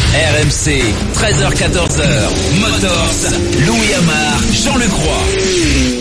RMC, 13h-14h, Motors, Louis Amar, Jean-Luc Roy.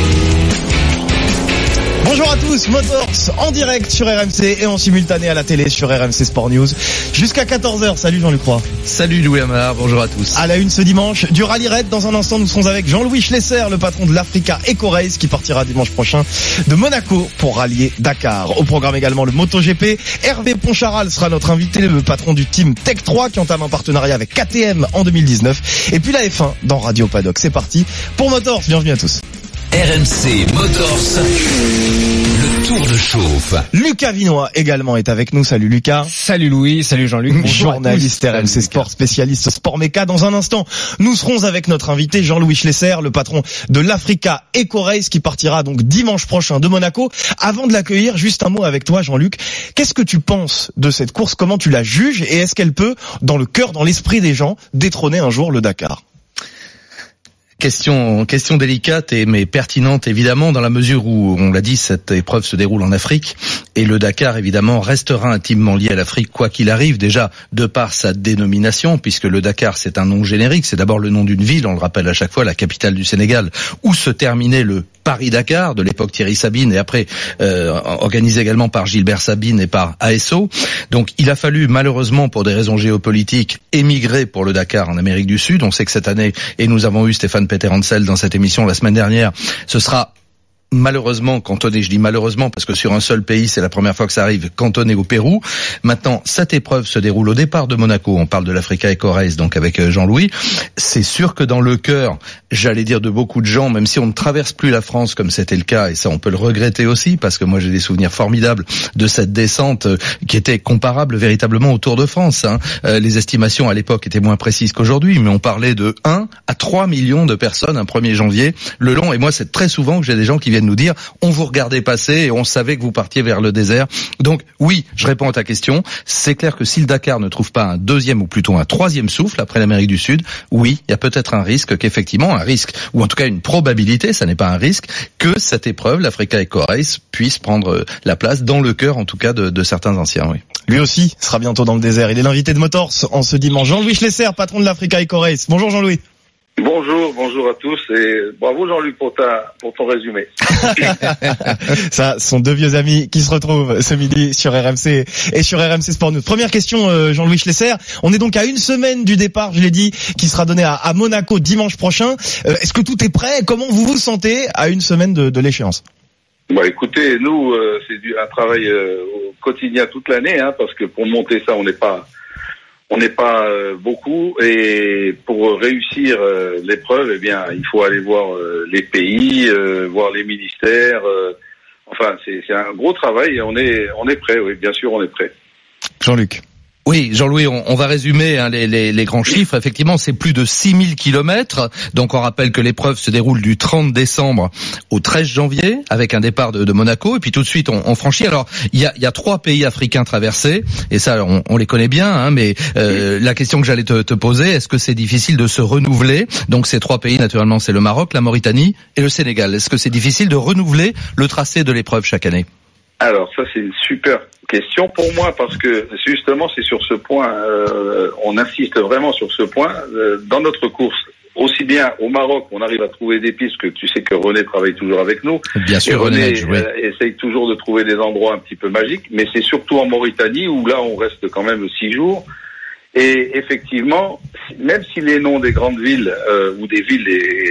Bonjour à tous, Motors en direct sur RMC et en simultané à la télé sur RMC Sport News jusqu'à 14h. Salut Jean-Luc Roy. Salut Louis Amar, bonjour à tous. À la une ce dimanche du Rallye Raid. Dans un instant, nous serons avec Jean-Louis Schlesser, le patron de l'Africa Eco Race qui partira dimanche prochain de Monaco pour rallier Dakar. Au programme également le MotoGP. Hervé Poncharal sera notre invité, le patron du team Tech 3 qui entame un partenariat avec KTM en 2019. Et puis la F1 dans Radio Paddock. C'est parti pour Motors, bienvenue à tous. RMC Motors, le tour de chauffe. Lucas Vinois également est avec nous. Salut Lucas. Salut Louis, salut Jean-Luc. Journaliste RMC Sport, spécialiste sport méca. Dans un instant, nous serons avec notre invité Jean-Louis Schlesser, le patron de l'Africa Eco Race qui partira donc dimanche prochain de Monaco. Avant de l'accueillir, juste un mot avec toi Jean-Luc. Qu'est-ce que tu penses de cette course? Comment tu la juges? Et est-ce qu'elle peut, dans le cœur, dans l'esprit des gens, détrôner un jour le Dakar? Question délicate mais pertinente évidemment dans la mesure où, on l'a dit, cette épreuve se déroule en Afrique et le Dakar évidemment restera intimement lié à l'Afrique quoi qu'il arrive, déjà de par sa dénomination, puisque le Dakar c'est un nom générique, c'est d'abord le nom d'une ville, on le rappelle à chaque fois, la capitale du Sénégal, où se terminait le Paris-Dakar de l'époque Thierry Sabine et après organisé également par Gilbert Sabine et par ASO. Donc il a fallu malheureusement pour des raisons géopolitiques émigrer pour le Dakar en Amérique du Sud. On sait que cette année, et nous avons eu Stéphane Peter-Hansel dans cette émission la semaine dernière, ce sera malheureusement cantonné, je dis malheureusement parce que sur un seul pays, c'est la première fois que ça arrive, cantonné au Pérou. Maintenant, cette épreuve se déroule au départ de Monaco. On parle de l'Africa Eco Race, donc avec Jean-Louis. C'est sûr que dans le cœur, j'allais dire de beaucoup de gens, même si on ne traverse plus la France comme c'était le cas, et ça on peut le regretter aussi, parce que moi j'ai des souvenirs formidables de cette descente qui était comparable véritablement au Tour de France. Les estimations à l'époque étaient moins précises qu'aujourd'hui, mais on parlait de 1 à 3 millions de personnes un 1er janvier le long. Et moi c'est très souvent que j'ai des gens qui viennent nous dire on vous regardait passer et on savait que vous partiez vers le désert. Donc oui, je réponds à ta question. C'est clair que si le Dakar ne trouve pas un deuxième ou plutôt un troisième souffle après l'Amérique du Sud, oui, il y a peut-être un risque qu'effectivement, un risque ou en tout cas une probabilité, ça n'est pas un risque, que cette épreuve, l'Africa Eco Race, puisse prendre la place dans le cœur en tout cas de certains anciens. Oui. Lui aussi sera bientôt dans le désert. Il est l'invité de Motors en ce dimanche. Jean-Louis Schlesser, patron de l'Africa Eco Race. Bonjour Jean-Louis. Bonjour à tous et bravo Jean-Luc pour ton résumé. Ça, ce sont deux vieux amis qui se retrouvent ce midi sur RMC et sur RMC Sport News. Première question, Jean-Louis Schlesser. On est donc à une semaine du départ, je l'ai dit, qui sera donné à Monaco dimanche prochain. Est-ce que tout est prêt? Comment vous vous sentez à une semaine de l'échéance? Bon, écoutez, nous, c'est un travail au quotidien toute l'année, parce que pour monter ça, on n'est pas beaucoup, et pour réussir l'épreuve, eh bien, il faut aller voir les pays, voir les ministères. Enfin, c'est un gros travail et on est prêt. Oui, bien sûr, on est prêt. Jean-Luc. Oui, Jean-Louis, on va résumer les grands chiffres. Effectivement, c'est plus de 6000 kilomètres. Donc, on rappelle que l'épreuve se déroule du 30 décembre au 13 janvier, avec un départ de Monaco. Et puis, tout de suite, on franchit. Alors, il y a 3 pays africains traversés. Et ça, on les connaît bien, mais la question que j'allais te poser, est-ce que c'est difficile de se renouveler? Donc, ces 3 pays, naturellement, c'est le Maroc, la Mauritanie et le Sénégal. Est-ce que c'est difficile de renouveler le tracé de l'épreuve chaque année? Alors ça c'est une super question pour moi parce que justement c'est sur ce point, on insiste vraiment sur ce point dans notre course. Aussi bien au Maroc, on arrive à trouver des pistes, que tu sais que René travaille toujours avec nous. Bien sûr, et René essaye toujours de trouver des endroits un petit peu magiques, mais c'est surtout en Mauritanie où là on reste quand même 6 jours. Et effectivement, même si les noms des grandes villes ou des villes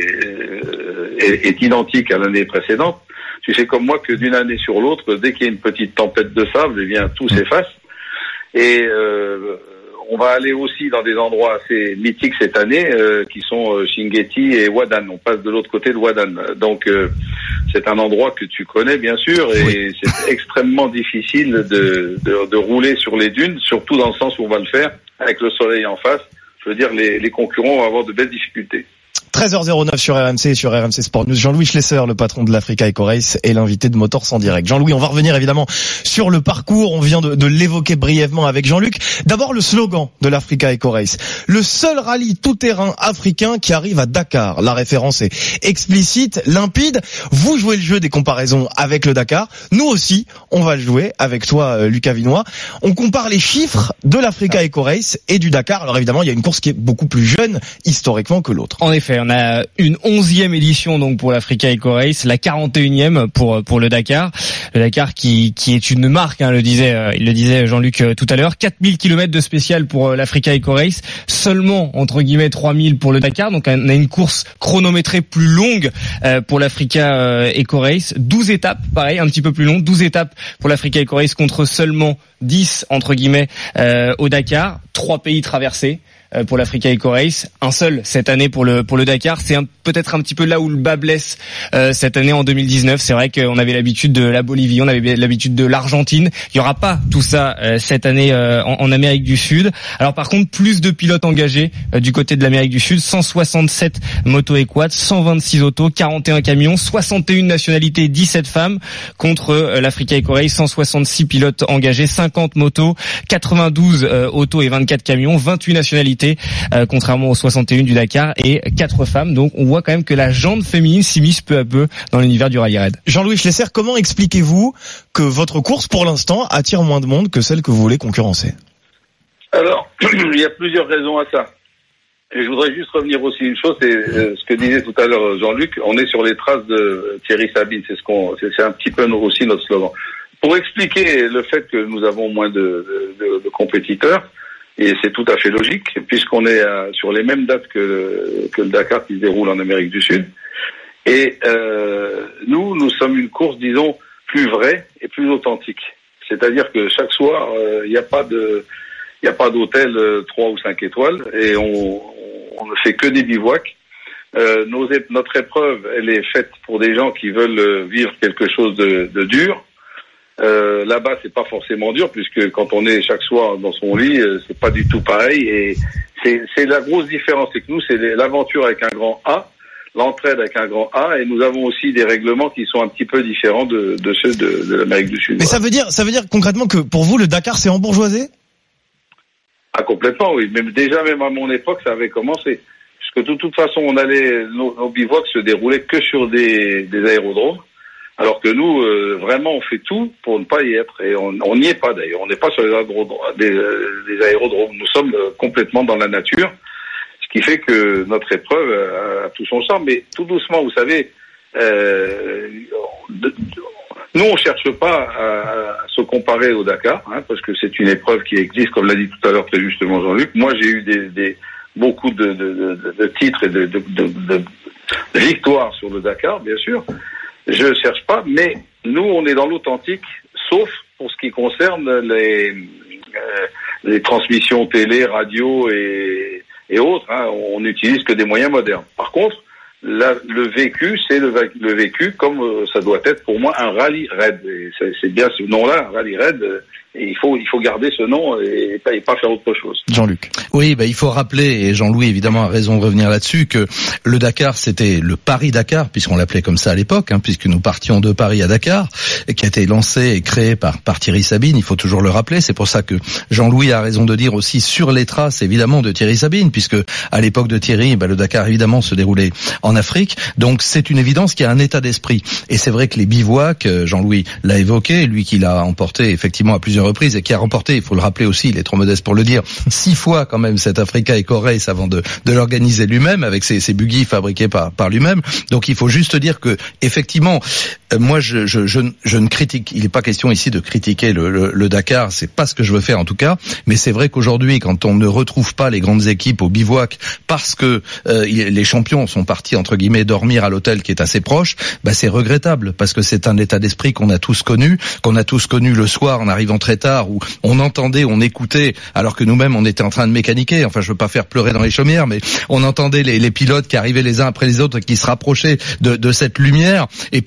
est identique à l'année précédente, tu sais comme moi que d'une année sur l'autre, dès qu'il y a une petite tempête de sable, eh bien tout s'efface. Et on va aller aussi dans des endroits assez mythiques cette année, qui sont Chinguetti et Ouadane. On passe de l'autre côté de Ouadane. Donc c'est un endroit que tu connais bien sûr, et c'est extrêmement difficile de rouler sur les dunes, surtout dans le sens où on va le faire avec le soleil en face. Je veux dire, les concurrents vont avoir de belles difficultés. 13h09 sur RMC et sur RMC Sport News. Jean-Louis Schlesser, le patron de l'Africa Eco Race, est l'invité de Motors en direct. Jean-Louis, on va revenir évidemment sur le parcours. On vient de l'évoquer brièvement avec Jean-Luc. D'abord, le slogan de l'Africa Eco Race. Le seul rallye tout-terrain africain qui arrive à Dakar. La référence est explicite, limpide. Vous jouez le jeu des comparaisons avec le Dakar. Nous aussi, on va le jouer avec toi, Lucas Vinois. On compare les chiffres de l'Africa Eco Race et du Dakar. Alors évidemment, il y a une course qui est beaucoup plus jeune historiquement que l'autre. En effet, on a une 11e édition donc pour l'Africa Eco Race, la 41e pour le Dakar. Le Dakar qui est une marque, il le disait Jean-Luc tout à l'heure. 4000 km de spécial pour l'Africa Eco Race, seulement entre guillemets 3000 pour le Dakar. Donc on a une course chronométrée plus longue pour l'Africa Eco Race, 12 étapes, pareil, un petit peu plus long, 12 étapes pour l'Africa Eco Race contre seulement 10 entre guillemets au Dakar, 3 pays traversés pour l'Africa Eco Race, un seul cette année pour le Dakar. C'est peut-être un petit peu là où le bas blesse cette année en 2019. C'est vrai qu'on avait l'habitude de la Bolivie, on avait l'habitude de l'Argentine. Il y aura pas tout ça cette année en Amérique du Sud. Alors par contre, plus de pilotes engagés du côté de l'Amérique du Sud, 167 motos et quads, 126 autos, 41 camions, 61 nationalités, 17 femmes contre l'Africa Eco Race, 166 pilotes engagés, 50 motos, 92 autos et 24 camions, 28 nationalités. Contrairement aux 61 du Dakar et 4 femmes. Donc on voit quand même que la jante féminine s'immisce peu à peu dans l'univers du rallye raid. Jean-Louis Schlesser, comment expliquez-vous que votre course pour l'instant attire moins de monde que celle que vous voulez concurrencer? Alors, il y a plusieurs raisons à ça. Et je voudrais juste revenir aussi une chose, c'est ce que disait tout à l'heure Jean-Luc, on est sur les traces de Thierry Sabine, c'est un petit peu aussi notre slogan. Pour expliquer le fait que nous avons moins de compétiteurs, et c'est tout à fait logique, puisqu'on est sur les mêmes dates que le Dakar qui se déroule en Amérique du Sud. Et nous sommes une course, disons, plus vraie et plus authentique. C'est-à-dire que chaque soir, il n'y a pas d'hôtel 3 ou 5 étoiles, et on ne fait que des bivouacs. Notre épreuve, elle est faite pour des gens qui veulent vivre quelque chose de dur. Là-bas, c'est pas forcément dur, puisque quand on est chaque soir dans son lit, c'est pas du tout pareil. Et c'est la grosse différence, c'est que nous, c'est l'aventure avec un grand A, l'entraide avec un grand A, et nous avons aussi des règlements qui sont un petit peu différents de ceux de l'Amérique du Sud. Mais voilà. ça veut dire concrètement que pour vous, le Dakar, c'est embourgeoisé? Ah, complètement, oui. Même à mon époque, ça avait commencé. Puisque de toute façon, nos bivouacs se déroulaient que sur des aérodromes. Alors que nous, vraiment, on fait tout pour ne pas y être. Et on n'y est pas d'ailleurs. On n'est pas sur des aérodromes. Nous sommes complètement dans la nature. Ce qui fait que notre épreuve a tout son charme. Mais tout doucement, vous savez, nous, on cherche pas à se comparer au Dakar, parce que c'est une épreuve qui existe, comme l'a dit tout à l'heure très justement Jean-Luc. Moi, j'ai eu beaucoup de titres et de victoires sur le Dakar, bien sûr. Je ne cherche pas, mais nous, on est dans l'authentique, sauf pour ce qui concerne les transmissions télé, radio et autres. On n'utilise que des moyens modernes. Par contre, le vécu, c'est le vécu comme ça doit être pour moi un rallye raid. Et c'est bien ce nom-là, un rallye raid. Et il faut garder ce nom et pas faire autre chose. Jean-Luc. Oui, il faut rappeler, et Jean-Louis évidemment a raison de revenir là-dessus, que le Dakar c'était le Paris-Dakar, puisqu'on l'appelait comme ça à l'époque, puisque nous partions de Paris à Dakar, et qui a été lancé et créé par Thierry Sabine, il faut toujours le rappeler. C'est pour ça que Jean-Louis a raison de dire aussi sur les traces évidemment de Thierry Sabine, puisque à l'époque de Thierry, le Dakar évidemment se déroulait en Afrique. Donc c'est une évidence qu'il y a un état d'esprit. Et c'est vrai que les bivouacs, Jean-Louis l'a évoqué, lui qui l'a emporté effectivement à plusieurs reprises et qui a remporté, il faut le rappeler aussi, il est trop modeste pour le dire, 6 fois quand même cette Africa Eco Race avant de l'organiser lui-même avec ses buggy fabriqués par lui-même. Donc il faut juste dire que effectivement, moi je ne critique, il n'est pas question ici de critiquer le Dakar, c'est pas ce que je veux faire en tout cas, mais c'est vrai qu'aujourd'hui quand on ne retrouve pas les grandes équipes au bivouac parce que les champions sont partis entre guillemets dormir à l'hôtel qui est assez proche, c'est regrettable parce que c'est un état d'esprit qu'on a tous connu le soir en arrivant très tard, où on entendait, on écoutait, alors que nous-mêmes on était en train de mécaniquer, enfin je veux pas faire pleurer dans les chaumières, mais on entendait les pilotes qui arrivaient les uns après les autres, qui se rapprochaient de cette lumière, et puis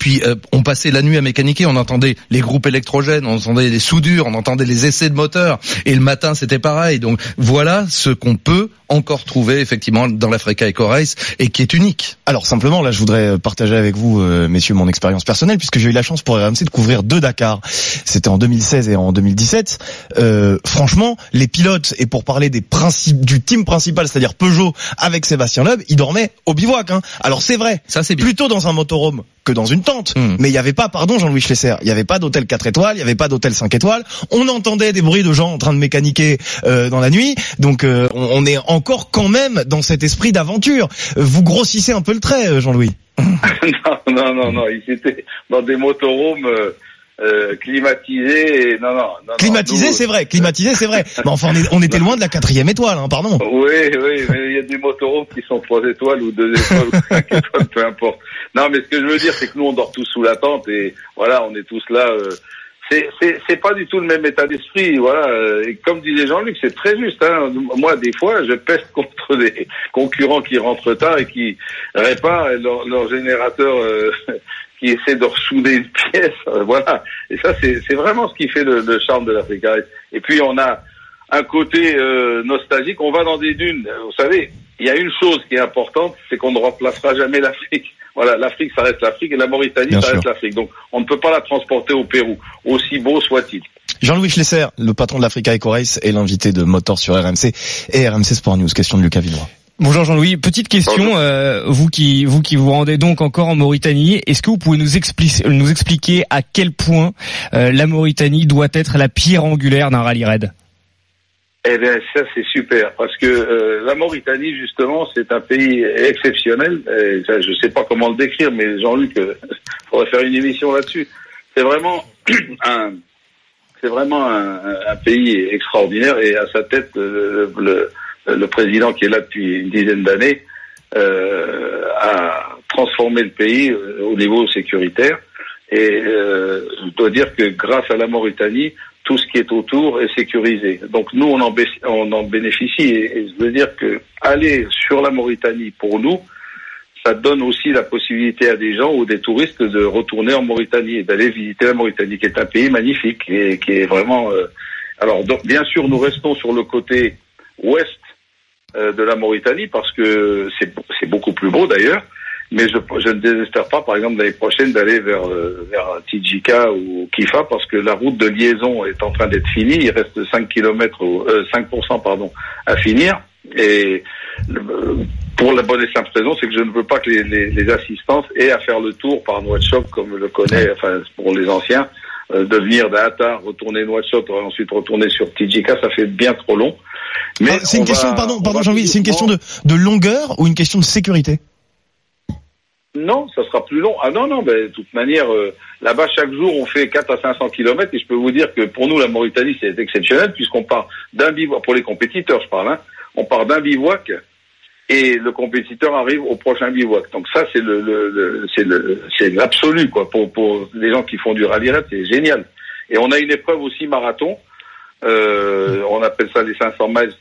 On passait la nuit à mécaniquer, on entendait les groupes électrogènes, on entendait les soudures, on entendait les essais de moteurs, et le matin c'était pareil. Donc voilà ce qu'on peut encore trouver effectivement dans l'Africa Eco Race et qui est unique. Alors simplement, là, je voudrais partager avec vous, messieurs, mon expérience personnelle, puisque j'ai eu la chance pour RMC de couvrir 2 Dakar. C'était en 2016 et en 2017. Franchement, les pilotes, et pour parler des principes du team principal, c'est-à-dire Peugeot avec Sébastien Loeb, ils dormaient au bivouac. Alors c'est vrai, ça c'est bien. Plutôt dans un motorhome que dans une tente. Mais il y avait pas, pardon Jean-Louis Schlesser, il y avait pas d'hôtel 4 étoiles, il y avait pas d'hôtel 5 étoiles. On entendait des bruits de gens en train de mécaniquer dans la nuit. Donc on est encore quand même dans cet esprit d'aventure. Vous grossissez un peu le trait, Jean-Louis. non, ils étaient dans des motorhomes climatisés. Non. Climatisé, c'est vrai. Mais enfin, on était loin de la 4e étoile, pardon. Oui, mais il y a des motorhomes qui sont 3 étoiles ou 2 étoiles ou 5 étoiles, peu importe. Non, mais ce que je veux dire, c'est que nous, on dort tous sous la tente et voilà, on est tous là. C'est pas du tout le même état d'esprit, voilà. Et comme disait Jean-Luc, c'est très juste. Moi, des fois, je peste contre des concurrents qui rentrent tard et qui réparent leur générateur, qui essaie de ressouder une pièce, voilà. Et ça, c'est vraiment ce qui fait le charme de l'Africa Race. Et puis, on a un côté nostalgique. On va dans des dunes. Vous savez, il y a une chose qui est importante, c'est qu'on ne remplacera jamais l'Afrique. Voilà, l'Afrique, ça reste l'Afrique, et la Mauritanie, bien ça sûr. Reste l'Afrique. Donc, on ne peut pas la transporter au Pérou, aussi beau soit-il. Jean-Louis Schlesser, le patron de l'Africa Eco Race, est l'invité de Motor sur RMC et RMC Sport News. Question de Lucas Villeroy. Bonjour Jean-Louis, petite question, vous qui vous rendez donc encore en Mauritanie, est-ce que vous pouvez nous expliquer à quel point la Mauritanie doit être la pierre angulaire d'un rallye raid? Eh bien, ça c'est super, parce que la Mauritanie, justement, c'est un pays exceptionnel. Et ça, je sais pas comment le décrire, mais Jean-Luc, faudrait faire une émission là-dessus. C'est vraiment un pays extraordinaire, et à sa tête, le président qui est là depuis une dizaine d'années a transformé le pays au niveau sécuritaire. Et je dois dire que grâce à la Mauritanie, tout ce qui est autour est sécurisé. Donc nous, on en bénéficie. Et je veux dire que aller sur la Mauritanie, pour nous, ça donne aussi la possibilité à des gens ou des touristes de retourner en Mauritanie et d'aller visiter la Mauritanie, qui est un pays magnifique et qui est vraiment... Alors, donc, bien sûr, nous restons sur le côté ouest de la Mauritanie, parce que c'est beaucoup plus beau d'ailleurs. Mais je ne désespère pas, par exemple, l'année prochaine d'aller vers Tidjika ou Kifa, parce que la route de liaison est en train d'être finie. Il reste 5% à finir. Et pour la bonne et simple raison, c'est que je ne veux pas que les assistances aient à faire le tour par Nouakchott, comme le connaît, enfin, pour les anciens, de venir d'Atta, retourner Nouakchott, et ensuite retourner sur Tidjika, ça fait bien trop long. Mais c'est une question, pardon Jean-Louis, c'est une question de longueur ou une question de sécurité? Non, ça sera plus long. Ah non, de toute manière, là-bas, chaque jour, on fait 4 à 500 kilomètres, et je peux vous dire que pour nous, la Mauritanie, c'est exceptionnel, puisqu'on part d'un bivouac, pour les compétiteurs, je parle, on part d'un bivouac, et le compétiteur arrive au prochain bivouac. Donc ça, c'est c'est l'absolu, quoi. Pour les gens qui font du rallye raid, c'est génial. Et on a une épreuve aussi marathon, on appelle ça les 500 miles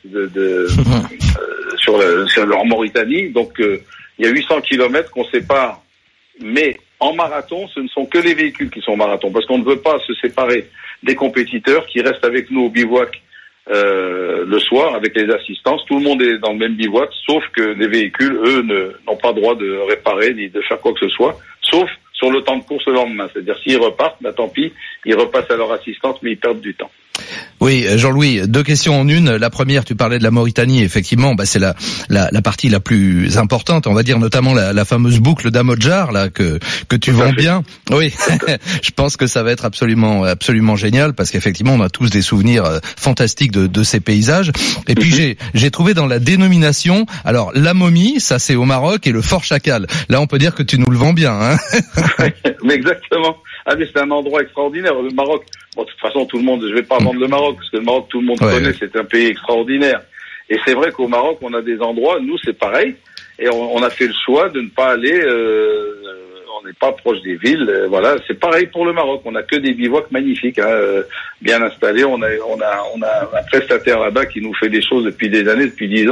sur leur Mauritanie. Donc, il y a 800 kilomètres qu'on sépare, mais en marathon, ce ne sont que les véhicules qui sont marathon, parce qu'on ne veut pas se séparer des compétiteurs qui restent avec nous au bivouac le soir avec les assistances. Tout le monde est dans le même bivouac, sauf que les véhicules, eux, n'ont pas droit de réparer ni de faire quoi que ce soit, sauf sur le temps de course le lendemain. C'est-à-dire, s'ils repartent, tant pis, ils repassent à leur assistance, mais ils perdent du temps. Oui, Jean-Louis, 2 questions en une. La première, tu parlais de la Mauritanie, effectivement, c'est la partie la plus importante, on va dire, notamment la fameuse boucle d'Amodjar, là, que tu vends bien. Oui, je pense que ça va être absolument génial, parce qu'effectivement, on a tous des souvenirs fantastiques de ces paysages. Et puis, j'ai trouvé dans la dénomination, alors, la momie, ça c'est au Maroc, et le Fort Chacal. Là, on peut dire que tu nous le vends bien, hein. Mais exactement. Ah, mais c'est un endroit extraordinaire, le Maroc. Bon, de toute façon, tout le monde, je vais pas vendre le Maroc, parce que le Maroc, tout le monde connaît, c'est un pays extraordinaire. Et c'est vrai qu'au Maroc, on a des endroits, nous, c'est pareil, et on a fait le choix de ne pas aller, on n'est pas proche des villes, voilà, c'est pareil pour le Maroc, on a que des bivouacs magnifiques, bien installés, on a un prestataire là-bas qui nous fait des choses depuis des années, depuis 10 ans,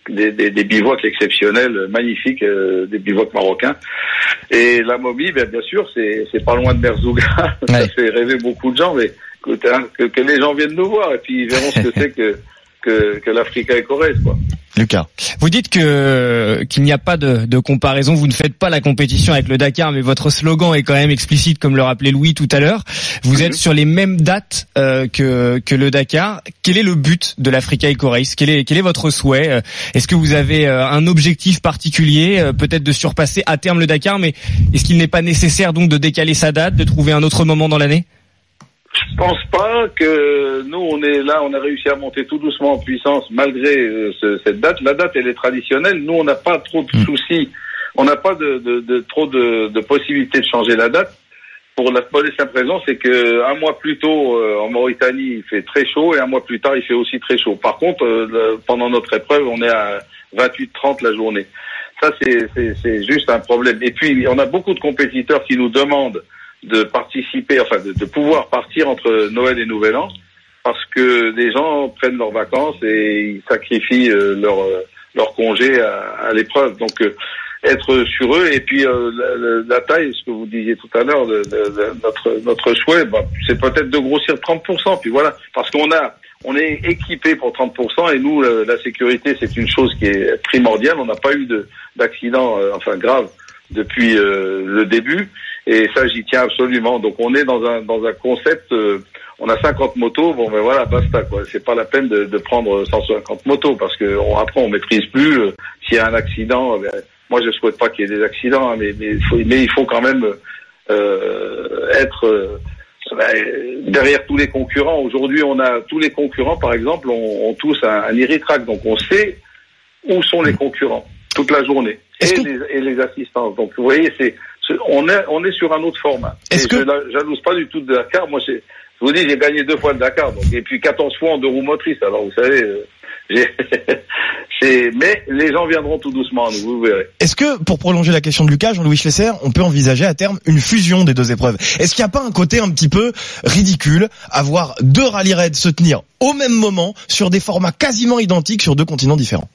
des bivouacs exceptionnels, magnifiques, des bivouacs marocains. Et la Momie, bien sûr, c'est pas loin de Merzouga. Ouais. Ça fait rêver beaucoup de gens, mais que les gens viennent nous voir et puis ils verront ce que c'est que l'Africa Eco-Race, quoi. Lucas. Vous dites qu'il n'y a pas de comparaison, vous ne faites pas la compétition avec le Dakar, mais votre slogan est quand même explicite, comme le rappelait Louis tout à l'heure. Vous êtes sur les mêmes dates que le Dakar. Quel est le but de l'Africa Eco-Race ? Quel est votre souhait ? Est-ce que vous avez un objectif particulier, peut-être de surpasser à terme le Dakar, mais est-ce qu'il n'est pas nécessaire donc de décaler sa date, de trouver un autre moment dans l'année ? Je pense pas que nous on a réussi à monter tout doucement en puissance malgré cette date. La date elle est traditionnelle. Nous on n'a pas trop de soucis, on n'a pas trop de possibilités de changer la date. Pour la bonne et simple raison, c'est que un mois plus tôt en Mauritanie il fait très chaud et un mois plus tard il fait aussi très chaud. Par contre pendant notre épreuve on est à 28-30 la journée. Ça c'est juste un problème. Et puis on a beaucoup de compétiteurs qui nous demandent de participer, enfin de pouvoir partir entre Noël et Nouvel An, parce que des gens prennent leurs vacances et ils sacrifient leur congé à l'épreuve. Donc être sur eux et puis la taille, ce que vous disiez tout à l'heure, notre souhait, c'est peut-être de grossir 30%. Puis voilà, parce on est équipé pour 30% et nous la sécurité c'est une chose qui est primordiale. On n'a pas eu d'accident grave depuis le début. Et ça, j'y tiens absolument. Donc, on est dans un concept, on a 50 motos, bon, ben voilà, basta, quoi. C'est pas la peine de prendre 150 motos parce que après, on maîtrise plus. S'il y a un accident, moi, je souhaite pas qu'il y ait des accidents, hein, mais il faut quand même, être, derrière tous les concurrents. Aujourd'hui, on a tous les concurrents, par exemple, ont tous un Iritrack. Donc, on sait où sont les concurrents toute la journée. Et les assistances. Donc, vous voyez, on est sur un autre format. Je jalouse pas du tout de Dakar. Moi, je vous dis, j'ai gagné 2 fois le Dakar, donc, et puis 14 fois en 2 roues motrices. Alors, vous savez, mais les gens viendront tout doucement, vous verrez. Est-ce que, pour prolonger la question de Lucas, Jean-Louis Schlesser, on peut envisager à terme une fusion des 2 épreuves? Est-ce qu'il n'y a pas un côté un petit peu ridicule à voir 2 rallye raids se tenir au même moment sur des formats quasiment identiques sur 2 continents différents?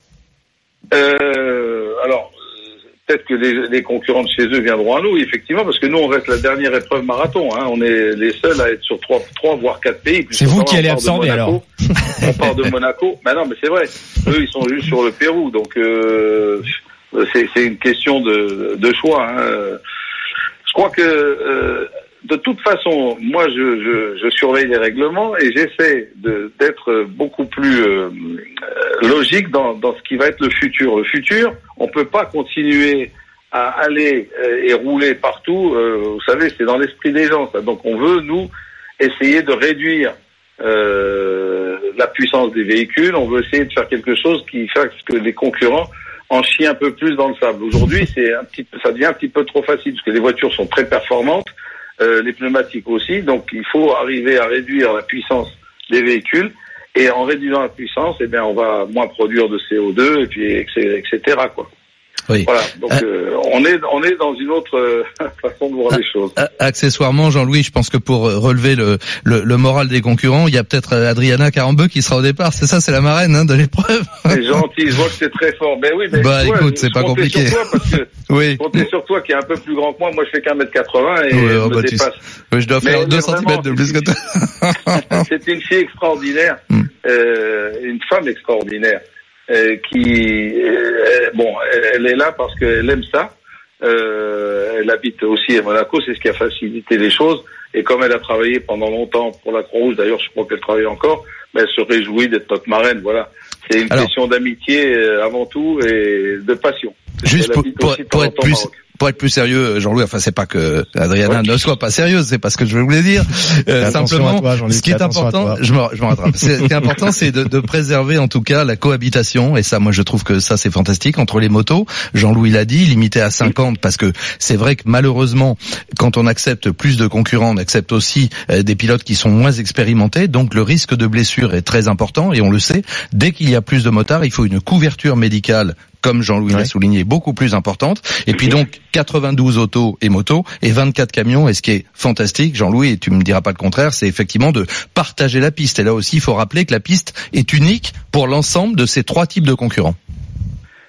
Alors, peut-être que les concurrents de chez eux viendront à nous, effectivement, parce que nous, on reste la dernière épreuve marathon. Hein. On est les seuls à être sur 3 voire 4 pays. C'est vous qui allez absorber, alors. On part de Monaco. Mais non, mais c'est vrai. Eux, ils sont juste sur le Pérou. Donc, c'est une question de choix. Hein. Je crois que, de toute façon, moi, je surveille les règlements et j'essaie d'être beaucoup plus logique dans ce qui va être le futur. Le futur, on peut pas continuer à aller et rouler partout. Vous savez, c'est dans l'esprit des gens, ça. Donc, on veut, nous, essayer de réduire la puissance des véhicules. On veut essayer de faire quelque chose qui fasse que les concurrents en chient un peu plus dans le sable. Aujourd'hui, ça devient un petit peu trop facile parce que les voitures sont très performantes. Les pneumatiques aussi, donc il faut arriver à réduire la puissance des véhicules et en réduisant la puissance, on va moins produire de CO2 et puis etc. quoi. Oui. Voilà, donc on est dans une autre façon de voir les choses. Accessoirement, Jean-Louis, je pense que pour relever le moral des concurrents, il y a peut-être Adriana Carambeu qui sera au départ. C'est ça, c'est la marraine de l'épreuve. C'est gentil, je vois que c'est très fort. Ben oui, mais écoute, c'est pas compliqué. Sur toi parce que oui. Je comptais sur toi qui est un peu plus grand que moi. Moi, je fais qu'1m80 et je me dépasse. Je dois faire 2 cm de plus que toi. C'est une fille extraordinaire, une femme extraordinaire. Elle est là parce qu'elle aime ça. Elle habite aussi à Monaco, c'est ce qui a facilité les choses. Et comme elle a travaillé pendant longtemps pour la Croix-Rouge, d'ailleurs, je crois qu'elle travaille encore, mais elle se réjouit d'être notre marraine. Voilà, c'est une question d'amitié avant tout et de passion. Juste pour être plus sérieux, Jean-Louis, enfin c'est pas que Adriana ne soit pas sérieuse, c'est pas ce que je voulais dire. Simplement, ce qui est important, je me rattrape. Ce qui est important, c'est de préserver en tout cas la cohabitation, et ça, moi, je trouve que ça c'est fantastique entre les motos. Jean-Louis l'a dit, limité à 50, parce que c'est vrai que malheureusement, quand on accepte plus de concurrents, on accepte aussi des pilotes qui sont moins expérimentés, donc le risque de blessure est très important, et on le sait. Dès qu'il y a plus de motards, il faut une couverture médicale, comme Jean-Louis l'a souligné, beaucoup plus importante. Et puis donc 92 autos et motos et 24 camions. Et ce qui est fantastique, Jean-Louis, et tu me diras pas le contraire, c'est effectivement de partager la piste. Et là aussi, il faut rappeler que la piste est unique pour l'ensemble de ces 3 types de concurrents.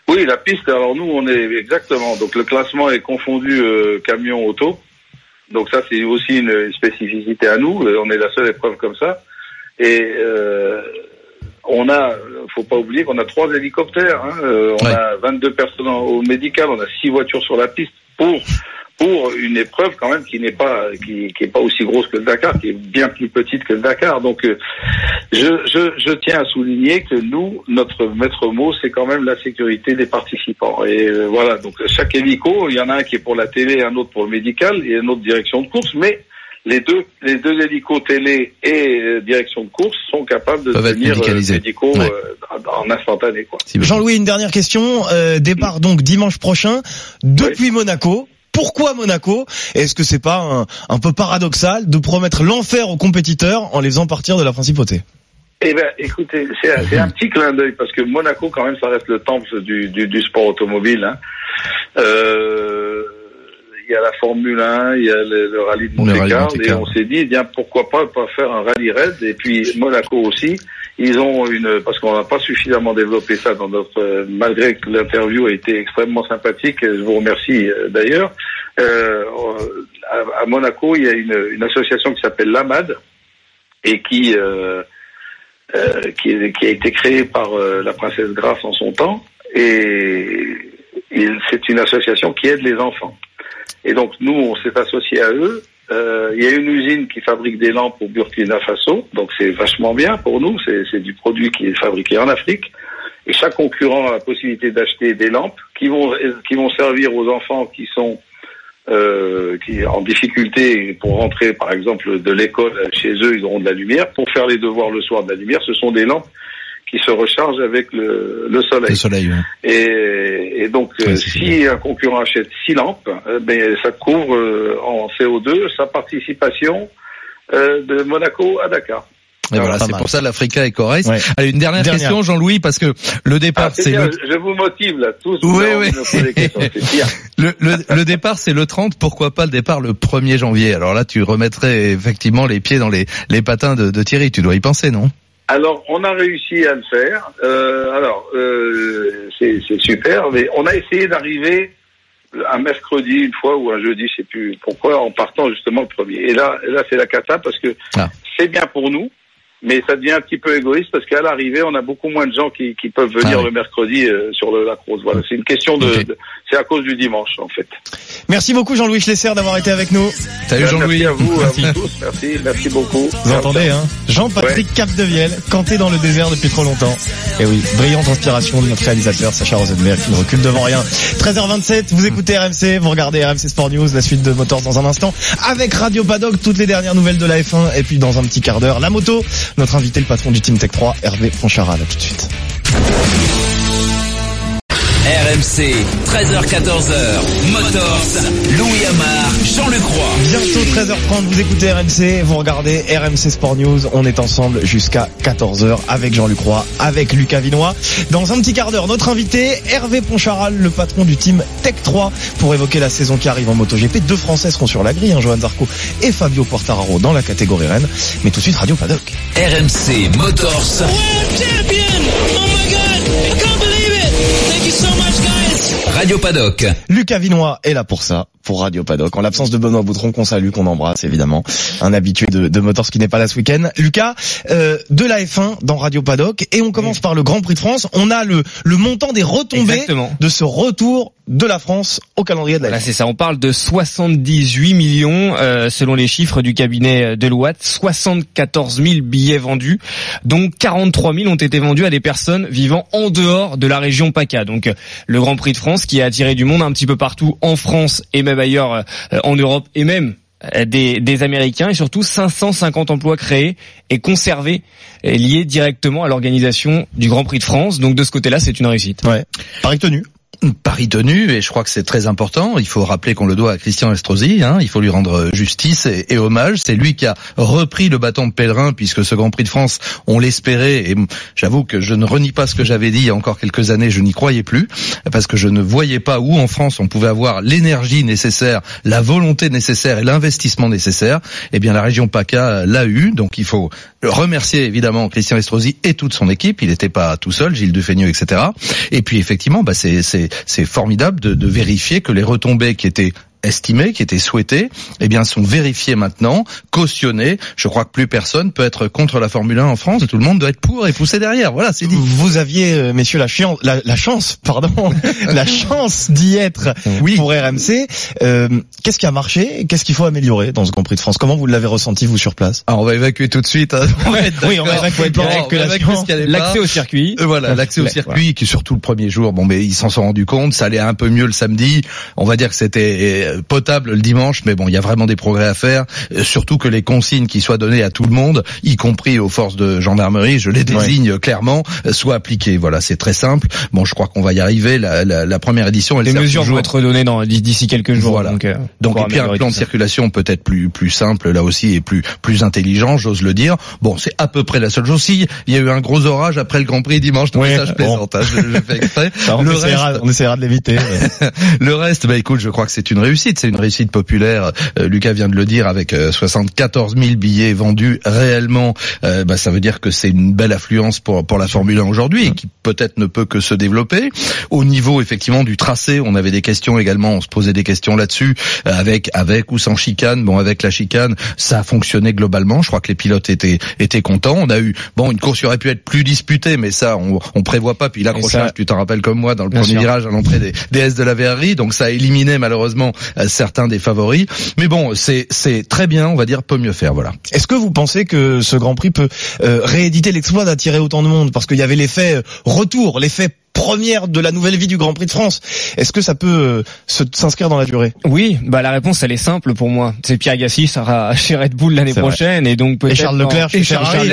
Oui, la piste, alors nous, on est exactement. Donc le classement est confondu camion-auto. Donc ça, c'est aussi une spécificité à nous. On est la seule épreuve comme ça. Et on a, faut pas oublier qu'on a 3 hélicoptères. On a 22 personnes au médical. On a 6 voitures sur la piste pour une épreuve quand même qui n'est pas aussi grosse que le Dakar, qui est bien plus petite que le Dakar. Donc je tiens à souligner que nous, notre maître mot, c'est quand même la sécurité des participants. Et voilà, donc chaque hélico, il y en a un qui est pour la télé, un autre pour le médical et une autre direction de course, mais les deux hélicos télé et direction de course sont capables de devenir médicaux en instantané, quoi. Jean-Louis, une dernière question. Départ donc dimanche prochain depuis Monaco. Pourquoi Monaco? Est-ce que c'est pas un peu paradoxal de promettre l'enfer aux compétiteurs en les faisant partir de la principauté? Eh ben, écoutez, c'est un petit clin d'œil parce que Monaco, quand même, ça reste le temple du sport automobile. Il y a la Formule 1, il y a le rallye de Monte-Carlo, et on s'est dit, bien, pourquoi pas faire un rallye raid, et puis Monaco aussi. Ils ont parce qu'on n'a pas suffisamment développé ça dans malgré que l'interview a été extrêmement sympathique, je vous remercie d'ailleurs. À Monaco, il y a une association qui s'appelle l'AMAD, et qui a été créée par la princesse Grace en son temps, et c'est une association qui aide les enfants. Et donc nous, on s'est associé à eux. Il y a une usine qui fabrique des lampes au Burkina Faso, donc c'est vachement bien pour nous. C'est du produit qui est fabriqué en Afrique. Et chaque concurrent a la possibilité d'acheter des lampes qui vont servir aux enfants qui sont en difficulté pour rentrer, par exemple, de l'école chez eux. Ils auront de la lumière. Pour faire les devoirs le soir, de la lumière. Ce sont des lampes qui se rechargent avec le soleil. Le soleil, oui. Et donc, si un concurrent achète 6 lampes, ça couvre en CO2 sa participation de Monaco à Dakar. Et voilà, c'est pour ça l'Africa Eco Race. Ouais. Allez, une dernière question, Jean-Louis, parce que le départ, c'est bien, je vous motive là, tous. Oui. Le départ, c'est le 30. Pourquoi pas le départ le 1er janvier? Alors là, tu remettrais effectivement les pieds dans les patins de Thierry. Tu dois y penser, non? Alors, on a réussi à le faire. C'est super, mais on a essayé d'arriver un mercredi une fois ou un jeudi, je sais plus pourquoi, en partant justement le 1er. Et là, c'est la cata parce que c'est bien pour nous, mais ça devient un petit peu égoïste parce qu'à l'arrivée, on a beaucoup moins de gens qui peuvent venir le mercredi sur le Lacrosse. Voilà, c'est une question c'est à cause du dimanche en fait. Merci beaucoup Jean-Louis Schlesser d'avoir été avec nous. Salut Jean-Louis. Merci à vous tous. Merci beaucoup. Vous entendez, hein? Jean-Patrick Capdevielle, campé dans le désert depuis trop longtemps. Et oui, brillante inspiration de notre réalisateur Sacha Rosenberg qui ne recule devant rien. 13h27, vous écoutez RMC, vous regardez RMC Sport News, la suite de Motors dans un instant, avec Radio Paddock, toutes les dernières nouvelles de la F1, et puis dans un petit quart d'heure, la moto, notre invité, le patron du Team Tech 3, Hervé Poncharal. À tout de suite. RMC, 13h-14h, Motors, Louis Amar, Jean-Luc Roy. Bientôt 13h30, vous écoutez RMC, vous regardez RMC Sport News. On est ensemble jusqu'à 14h avec Jean-Luc Roy, avec Lucas Vinois. Dans un petit quart d'heure, notre invité, Hervé Poncharal, le patron du Team Tech 3, pour évoquer la saison qui arrive en MotoGP. 2 Français seront sur la grille, Johan Zarco et Fabio Quartararo dans la catégorie Rennes. Mais tout de suite, Radio Paddock. RMC Motors. World champion! Oh my God! I can't believe it! Thank you so much, guys! Radio Paddock. Lucas Vinois est là pour ça, pour Radio Paddock. En l'absence de Benoît Boutron, qu'on salue, qu'on embrasse évidemment, un habitué de Motors qui n'est pas là ce week-end. Lucas, de la F1 dans Radio Paddock, et on commence par le Grand Prix de France. On a le montant des retombées de ce retour de la France au calendrier de la F1. Là, c'est ça. On parle de 78 millions selon les chiffres du cabinet Deloitte. 74 000 billets vendus, donc 43 000 ont été vendus à des personnes vivant en dehors de la région PACA. Donc le Grand Prix de France qui a attiré du monde un petit peu partout en France et même ailleurs en Europe et même des Américains, et surtout 550 emplois créés et conservés liés directement à l'organisation du Grand Prix de France. Donc de ce côté-là, c'est une réussite. Ouais. Paris tenu. Paris tenu, et je crois que c'est très important. Il faut rappeler qu'on le doit à Christian Estrosi, il faut lui rendre justice et hommage. C'est lui qui a repris le bâton de pèlerin, puisque ce Grand Prix de France, on l'espérait, et j'avoue que je ne renie pas ce que j'avais dit il y a encore quelques années, je n'y croyais plus, parce que je ne voyais pas où en France on pouvait avoir l'énergie nécessaire, la volonté nécessaire et l'investissement nécessaire. Eh bien la région PACA l'a eu, donc il faut remercier évidemment Christian Estrosi et toute son équipe. Il n'était pas tout seul, Gilles Dufayneau, etc. Et puis effectivement, c'est formidable de vérifier que les retombées qui étaient estimées, qui étaient souhaitées, eh bien, sont vérifiées maintenant, cautionnées. Je crois que plus personne peut être contre la Formule 1 en France. Tout le monde doit être pour et pousser derrière. Voilà, c'est dit. Vous aviez, messieurs, la chance d'y être pour RMC. Qu'est-ce qui a marché? Qu'est-ce qu'il faut améliorer dans ce Grand Prix de France? Comment vous l'avez ressenti, vous, sur place? Alors, on va évacuer tout de suite. Hein. Oui, on va évacuer l'accès au circuit. Voilà, l'accès au circuit, qui surtout le premier jour, mais ils s'en sont rendus compte. Ça allait un peu mieux le samedi. On va dire que c'était potable le dimanche, mais bon, il y a vraiment des progrès à faire, surtout que les consignes qui soient données à tout le monde, y compris aux forces de gendarmerie, je les désigne clairement, soient appliquées. Voilà, c'est très simple. Bon, je crois qu'on va y arriver. La première édition, les mesures vont être données d'ici quelques jours. Voilà. Donc et puis un plan de circulation peut-être plus simple là aussi et plus intelligent, j'ose le dire. Bon, c'est à peu près la seule chose. Si il y a eu un gros orage après le Grand Prix dimanche, donc ça je plaisante, je fais exprès. On essaiera de l'éviter. Le reste, écoute, je crois que c'est une réussite. C'est une réussite populaire. Lucas vient de le dire, avec 74 000 billets vendus réellement. Ça veut dire que c'est une belle affluence pour la Formule 1 aujourd'hui et qui peut-être ne peut que se développer. Au niveau effectivement du tracé, on avait des questions également. On se posait des questions là-dessus, avec ou sans chicane. Bon, avec la chicane, ça a fonctionné globalement. Je crois que les pilotes étaient contents. On a eu une course qui aurait pu être plus disputée, mais ça on prévoit pas. Puis l'accrochage, tu t'en rappelles comme moi, dans le premier virage à l'entrée des S de la verrerie, donc ça a éliminé malheureusement certains des favoris. Mais bon, c'est très bien, on va dire, peut mieux faire, voilà. Est-ce que vous pensez que ce Grand Prix peut rééditer l'exploit d'attirer autant de monde? Parce qu'il y avait l'effet retour, l'effet première de la nouvelle vie du Grand Prix de France. Est-ce que ça peut s'inscrire dans la durée? Oui, la réponse elle est simple pour moi. C'est Pierre Gasly sera chez Red Bull l'année prochaine et donc peut-être Charles Leclerc chez Ferrari,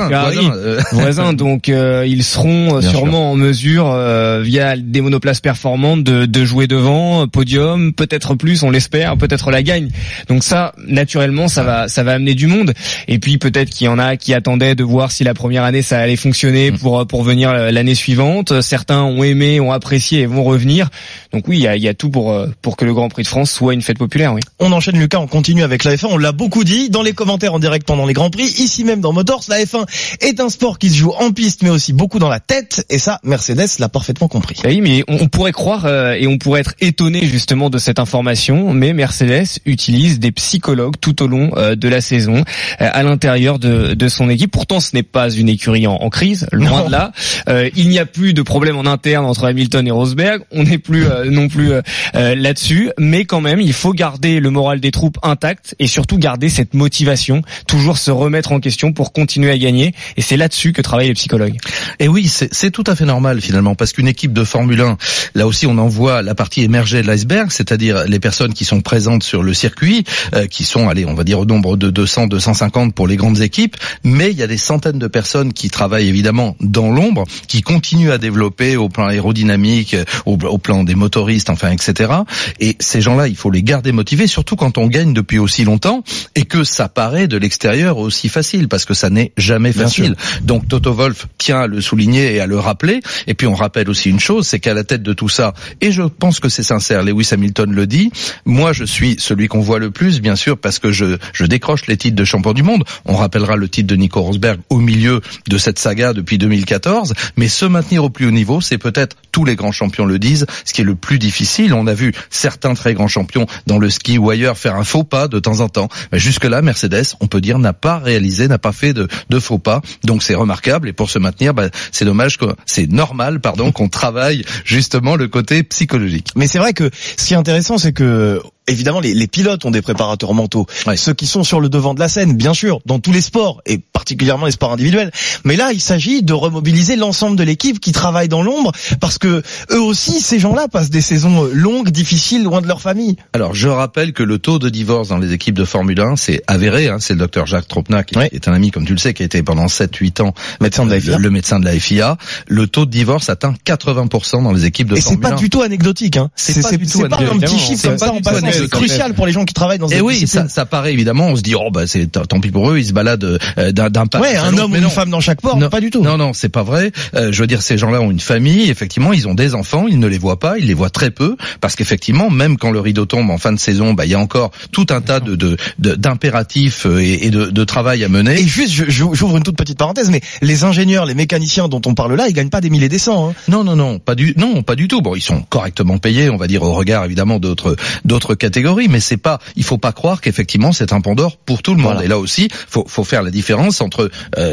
voisin. Donc ils seront sûrement en mesure via des monoplaces performantes de jouer devant, podium, peut-être plus, on l'espère, peut-être la gagne. Donc ça naturellement ça va amener du monde et puis peut-être qu'il y en a qui attendaient de voir si la première année ça allait fonctionner pour venir l'année suivante. Certains ont aimé, ont apprécié et vont revenir. Donc oui, il y a tout pour que le Grand Prix de France soit une fête populaire, oui. On enchaîne, Lucas, on continue avec la F1. On l'a beaucoup dit dans les commentaires en direct pendant les Grands Prix. Ici même dans Motors, la F1 est un sport qui se joue en piste mais aussi beaucoup dans la tête. Et ça, Mercedes l'a parfaitement compris. Oui, mais on pourrait croire et on pourrait être étonné justement de cette information, mais Mercedes utilise des psychologues tout au long de la saison à l'intérieur de son équipe. Pourtant, ce n'est pas une écurie en crise, loin de là. Il n'y a plus de problème en interne entre Hamilton et Rosberg, on n'est plus non plus là-dessus, mais quand même il faut garder le moral des troupes intact et surtout garder cette motivation, toujours se remettre en question pour continuer à gagner, et c'est là-dessus que travaillent les psychologues. Et oui, c'est tout à fait normal finalement, parce qu'une équipe de Formule 1, là aussi on en voit la partie émergée de l'iceberg, c'est-à-dire les personnes qui sont présentes sur le circuit, qui sont, on va dire au nombre de 200, 250 pour les grandes équipes, mais il y a des centaines de personnes qui travaillent évidemment dans l'ombre, qui continuent à développer au plan aérodynamique, au plan des motoristes, etc. Et ces gens-là, il faut les garder motivés, surtout quand on gagne depuis aussi longtemps et que ça paraît de l'extérieur aussi facile, parce que ça n'est jamais facile. Donc Toto Wolff tient à le souligner et à le rappeler. Et puis on rappelle aussi une chose, c'est qu'à la tête de tout ça, et je pense que c'est sincère, Lewis Hamilton le dit, moi je suis celui qu'on voit le plus, bien sûr, parce que je décroche les titres de champion du monde. On rappellera le titre de Nico Rosberg au milieu de cette saga depuis 2014, mais se maintenir au plus haut niveau, c'est peut-être, tous les grands champions le disent, ce qui est le plus difficile. On a vu certains très grands champions dans le ski ou ailleurs faire un faux pas de temps en temps. Mais jusque-là, Mercedes, on peut dire, n'a pas fait de faux pas. Donc c'est remarquable. Et pour se maintenir, c'est dommage, c'est normal, qu'on travaille justement le côté psychologique. Mais c'est vrai que ce qui est intéressant, c'est que évidemment, les pilotes ont des préparateurs mentaux. Ouais. Ceux qui sont sur le devant de la scène, bien sûr, dans tous les sports, et particulièrement les sports individuels. Mais là, il s'agit de remobiliser l'ensemble de l'équipe qui travaille dans l'ombre, parce que eux aussi, ces gens-là passent des saisons longues, difficiles, loin de leur famille. Alors, je rappelle que le taux de divorce dans les équipes de Formule 1, c'est avéré, c'est le docteur Jacques Tropna, qui est un ami, comme tu le sais, qui a été pendant 7-8 ans médecin de la FIA. Le médecin de la FIA. Le taux de divorce atteint 80% dans les équipes de Formule 1. Et c'est pas du tout anecdotique, C'est pas un petit chiffre comme ça en passant. c'est crucial pour les gens qui travaillent dans cette discipline. Ça paraît évidemment, on se dit, c'est tant pis pour eux, ils se baladent d'un pas. Ouais, un homme ou une femme dans chaque port, pas du tout. Non, c'est pas vrai. Je veux dire, ces gens-là ont une famille, effectivement, ils ont des enfants, ils ne les voient pas, ils les voient très peu, parce qu'effectivement, même quand le rideau tombe en fin de saison, il y a encore tout un tas d'impératifs et de travail à mener. Et juste, j'ouvre une toute petite parenthèse, mais les ingénieurs, les mécaniciens dont on parle là, ils gagnent pas des milliers et des cents. Hein. Non, pas du tout. Bon, ils sont correctement payés, on va dire, au regard évidemment d'autres catégories, mais il faut pas croire qu'effectivement c'est un pont d'or pour tout le monde. Voilà. Et là aussi, faut faire la différence entre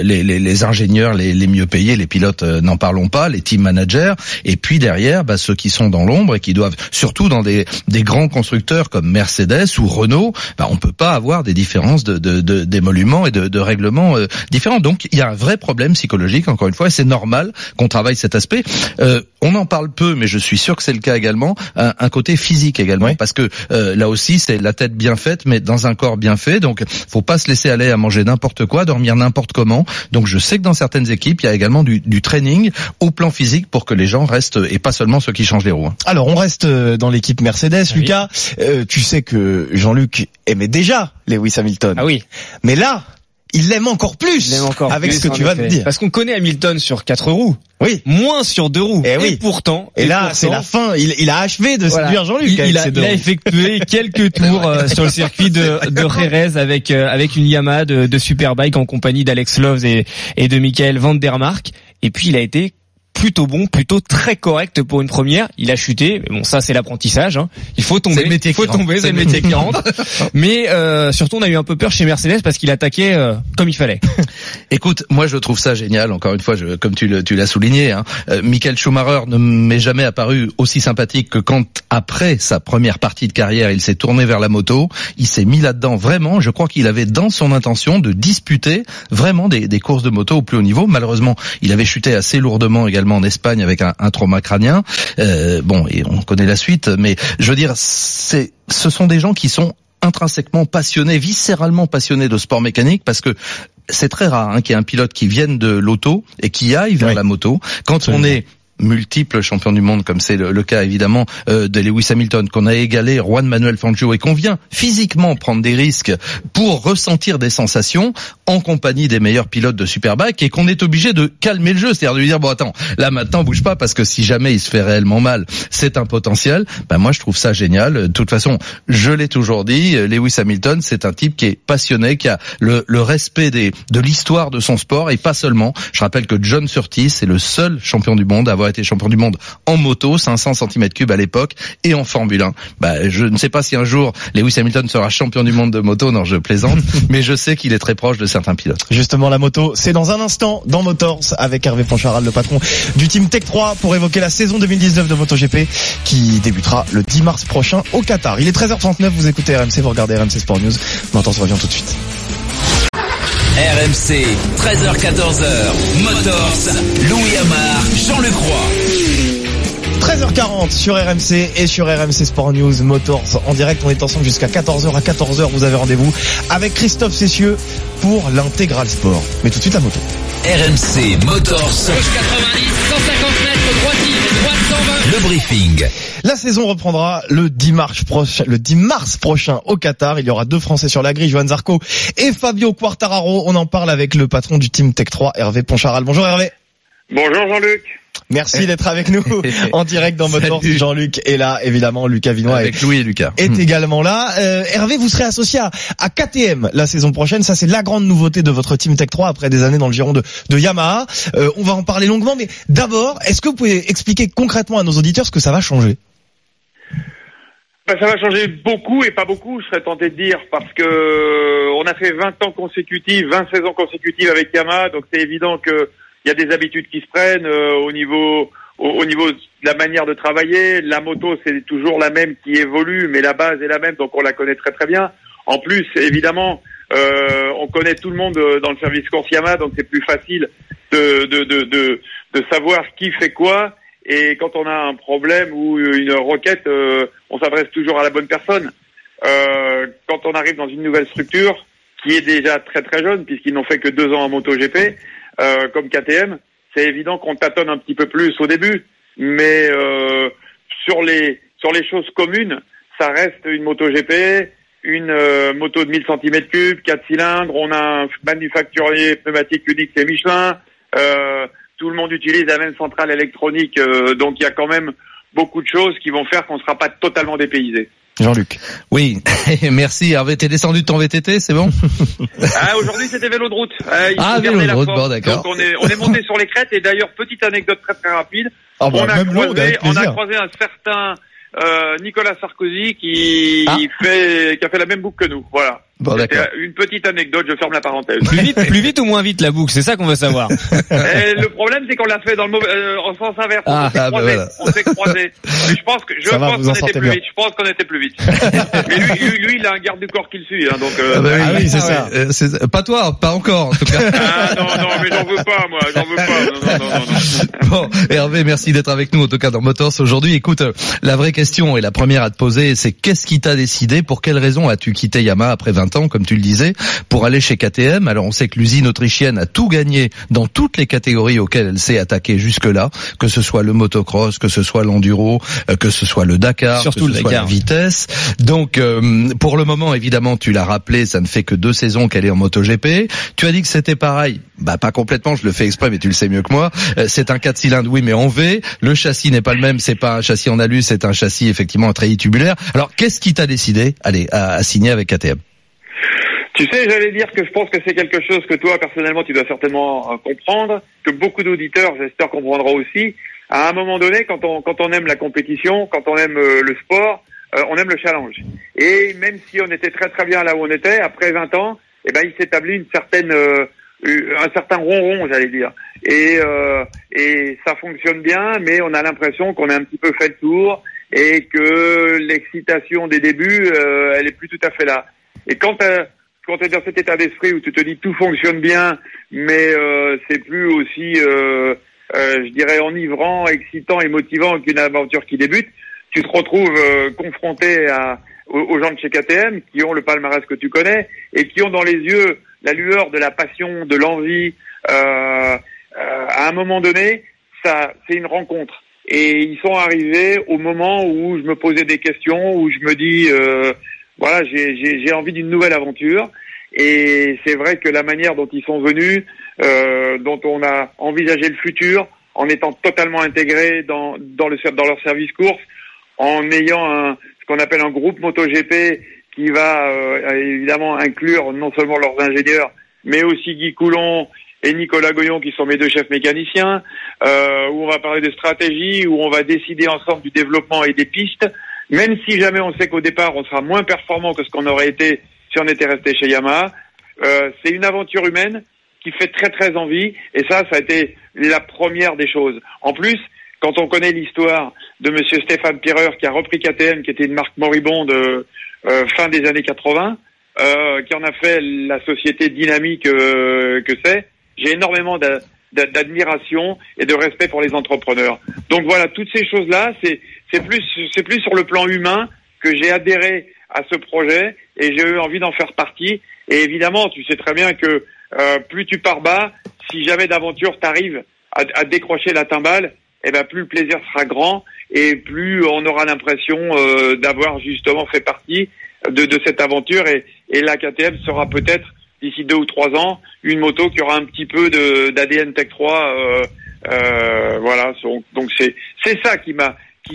les ingénieurs les mieux payés, les pilotes n'en parlons pas, les team managers, et puis derrière ceux qui sont dans l'ombre et qui doivent, surtout dans des grands constructeurs comme Mercedes ou Renault, on peut pas avoir des différences d'émoluments et de règlements différents. Donc il y a un vrai problème psychologique, encore une fois, et c'est normal qu'on travaille cet aspect. On en parle peu, mais je suis sûr que c'est le cas également, un côté physique également, parce que là aussi c'est la tête bien faite, mais dans un corps bien fait, donc faut pas se laisser aller à manger n'importe quoi, dormir n'importe comment. Donc je sais que dans certaines équipes, il y a également du training au plan physique pour que les gens restent, et pas seulement ceux qui changent les roues. Alors on reste dans l'équipe Mercedes, oui. Lucas, tu sais que Jean-Luc aimait déjà Lewis Hamilton. Ah oui. Mais là, il l'aime encore plus avec ce que tu vas nous dire. Parce qu'on connaît Hamilton sur 4 roues. Oui. Moins sur 2 roues. Et pourtant. Et là, c'est la fin. Il a achevé de séduire Jean-Luc. Il a effectué quelques tours sur le circuit de Jerez avec une Yamaha de Superbike en compagnie d'Alex Loves et de Michael Van der Mark. Et puis il a été plutôt bon, plutôt très correct pour une première. Il a chuté, mais bon, ça c'est l'apprentissage. Hein. Il faut tomber, c'est le métier qui rentre. Mais surtout, on a eu un peu peur chez Mercedes parce qu'il attaquait comme il fallait. Écoute, moi je trouve ça génial. Encore une fois, comme tu l'as souligné, Michael Schumacher ne m'est jamais apparu aussi sympathique que quand, après sa première partie de carrière, il s'est tourné vers la moto. Il s'est mis là-dedans vraiment. Je crois qu'il avait dans son intention de disputer vraiment des courses de moto au plus haut niveau. Malheureusement, il avait chuté assez lourdement également en Espagne avec un trauma crânien. Et on connaît la suite, mais je veux dire, ce sont des gens qui sont intrinsèquement passionnés, viscéralement passionnés de sport mécanique, parce que c'est très rare qu'il y ait un pilote qui vienne de l'auto et qui aille vers la moto. Quand on est multiple champion du monde, comme c'est le cas évidemment de Lewis Hamilton, qu'on a égalé Juan Manuel Fangio, et qu'on vient physiquement prendre des risques pour ressentir des sensations en compagnie des meilleurs pilotes de Superbike, et qu'on est obligé de calmer le jeu, c'est-à-dire de lui dire attends, là maintenant bouge pas, parce que si jamais il se fait réellement mal, c'est un potentiel. Moi je trouve ça génial. De toute façon, je l'ai toujours dit, Lewis Hamilton, c'est un type qui est passionné, qui a le respect de l'histoire de son sport, et pas seulement. Je rappelle que John Surtees est le seul champion du monde à avoir été champion du monde en moto, 500 cm3 à l'époque, et en Formule 1. Je ne sais pas si un jour Lewis Hamilton sera champion du monde de moto, non, je plaisante, mais je sais qu'il est très proche de certains pilotes. Justement, la moto, c'est dans un instant dans Motors avec Hervé Poncharal, le patron du team Tech 3, pour évoquer la saison 2019 de MotoGP qui débutera le 10 mars prochain au Qatar. Il est 13h39, vous écoutez RMC, vous regardez RMC Sport News. Motors revient tout de suite. RMC, 13h-14h, Motors, Louis Amar, Jean-Luc Roy. 13h40 sur RMC et sur RMC Sport News, Motors en direct. On est ensemble jusqu'à 14h. À 14h, vous avez rendez-vous avec Christophe Cessieux pour l'intégral sport. Mais tout de suite, la moto. RMC Motors. Gauche 90, 150 mètres, droite 120. Le briefing. La saison reprendra le 10 mars prochain au Qatar. Il y aura 2 Français sur la grille, Johan Zarco et Fabio Quartararo. On en parle avec le patron du team Tech 3, Hervé Poncharal. Bonjour Hervé. Bonjour Jean-Luc. Merci d'être avec nous en direct dans Motors. Jean-Luc est là, évidemment. Lucas Vinois avec Louis et Lucas est également là. Hervé, vous serez associé à KTM la saison prochaine. Ça, c'est la grande nouveauté de votre team Tech 3 après des années dans le giron de Yamaha. On va en parler longuement, mais d'abord, est-ce que vous pouvez expliquer concrètement à nos auditeurs ce que ça va changer? Ça va changer beaucoup et pas beaucoup, je serais tenté de dire, parce que on a fait 20 ans consécutifs, 20 saisons consécutives avec Yamaha, donc c'est évident que il y a des habitudes qui se prennent au niveau de la manière de travailler. La moto, c'est toujours la même qui évolue, mais la base est la même, donc on la connaît très très bien. En plus, évidemment, on connaît tout le monde dans le service course Yamaha, donc c'est plus facile de savoir qui fait quoi. Et quand on a un problème ou une requête, on s'adresse toujours à la bonne personne. Quand on arrive dans une nouvelle structure qui est déjà très très jeune, puisqu'ils n'ont fait que 2 ans en MotoGP, comme KTM, c'est évident qu'on tâtonne un petit peu plus au début, mais sur les choses communes, ça reste une MotoGP, une moto de 1000 cm3, 4 cylindres, on a un manufacturier pneumatique unique, c'est Michelin, tout le monde utilise la même centrale électronique, donc il y a quand même beaucoup de choses qui vont faire qu'on ne sera pas totalement dépaysé. Jean-Luc. Oui, merci Hervé, t'es descendu de ton VTT, c'est bon? Aujourd'hui c'était vélo de route. Vélo de route, bon d'accord. Donc on est monté sur les crêtes et d'ailleurs petite anecdote très très rapide. On a croisé un certain Nicolas Sarkozy qui a fait la même boucle que nous. Voilà. Bon, d'accord. Une petite anecdote, je ferme la parenthèse. Plus vite ou moins vite la boucle, c'est ça qu'on veut savoir. Et le problème, c'est qu'on l'a fait dans le en sens inverse. On s'est croisés. Mais je pense qu'on était plus vite. Mais lui, il a un garde du corps qui le suit, hein, donc. Oui, c'est ça. Pas toi, pas encore en tout cas. Non, mais j'en veux pas, moi, Non. Bon, Hervé, merci d'être avec nous en tout cas dans Motors aujourd'hui. Écoute, la vraie question et la première à te poser, c'est qu'est-ce qui t'a décidé, pour quelle raison as-tu quitté Yamaha après 20 ans, comme tu le disais, pour aller chez KTM? Alors on sait que l'usine autrichienne a tout gagné dans toutes les catégories auxquelles elle s'est attaquée jusque-là, que ce soit le motocross, que ce soit l'enduro, que ce soit le Dakar, surtout que ce soit la vitesse. Donc pour le moment, évidemment, tu l'as rappelé, ça ne fait que 2 saisons qu'elle est en MotoGP. Tu as dit que c'était pareil. Pas complètement, je le fais exprès, mais tu le sais mieux que moi. C'est un 4 cylindres, oui, mais en V. Le châssis n'est pas le même, c'est pas un châssis en alu, c'est un châssis effectivement un treillis tubulaire. Alors qu'est-ce qui t'a décidé, à signer avec KTM? Tu sais, j'allais dire que je pense que c'est quelque chose que toi, personnellement, tu dois certainement comprendre, que beaucoup d'auditeurs, j'espère, comprendront aussi. À un moment donné, quand on aime la compétition, quand on aime le sport, on aime le challenge. Et même si on était très très bien là où on était, après 20 ans, il s'établit un certain ronron, j'allais dire. Et ça fonctionne bien, mais on a l'impression qu'on a un petit peu fait le tour et que l'excitation des débuts, elle est plus tout à fait là. Et quand tu es dans cet état d'esprit où tu te dis tout fonctionne bien, mais c'est plus aussi, je dirais, enivrant, excitant et motivant qu'une aventure qui débute, tu te retrouves confronté aux gens de chez KTM qui ont le palmarès que tu connais et qui ont dans les yeux la lueur de la passion, de l'envie. À un moment donné, c'est une rencontre. Et ils sont arrivés au moment où je me posais des questions, où je me dis, voilà, j'ai envie d'une nouvelle aventure. Et c'est vrai que la manière dont ils sont venus, dont on a envisagé le futur, en étant totalement intégrés dans leur service course, en ayant ce qu'on appelle un groupe MotoGP qui va évidemment inclure non seulement leurs ingénieurs, mais aussi Guy Coulon et Nicolas Goyon qui sont mes 2 chefs mécaniciens, où on va parler de stratégie, où on va décider ensemble du développement et des pistes, même si jamais on sait qu'au départ on sera moins performant que ce qu'on aurait été si on était resté chez Yamaha. C'est une aventure humaine qui fait très très envie, et ça a été la première des choses. En plus, quand on connaît l'histoire de monsieur Stéphane Pirer qui a repris KTM, qui était une marque moribonde fin des années 80, qui en a fait la société dynamique que c'est, j'ai énormément d'admiration et de respect pour les entrepreneurs. Donc voilà, toutes ces choses-là, c'est plus sur le plan humain que j'ai adhéré à ce projet et j'ai eu envie d'en faire partie. Et évidemment, tu sais très bien que plus tu pars bas, si jamais d'aventure t'arrives à décrocher la timbale, plus le plaisir sera grand et plus on aura l'impression d'avoir justement fait partie de cette aventure. Et la KTM sera peut-être d'ici 2 ou 3 ans une moto qui aura un petit peu d'ADN Tech 3. Voilà. Donc c'est ça qui m'a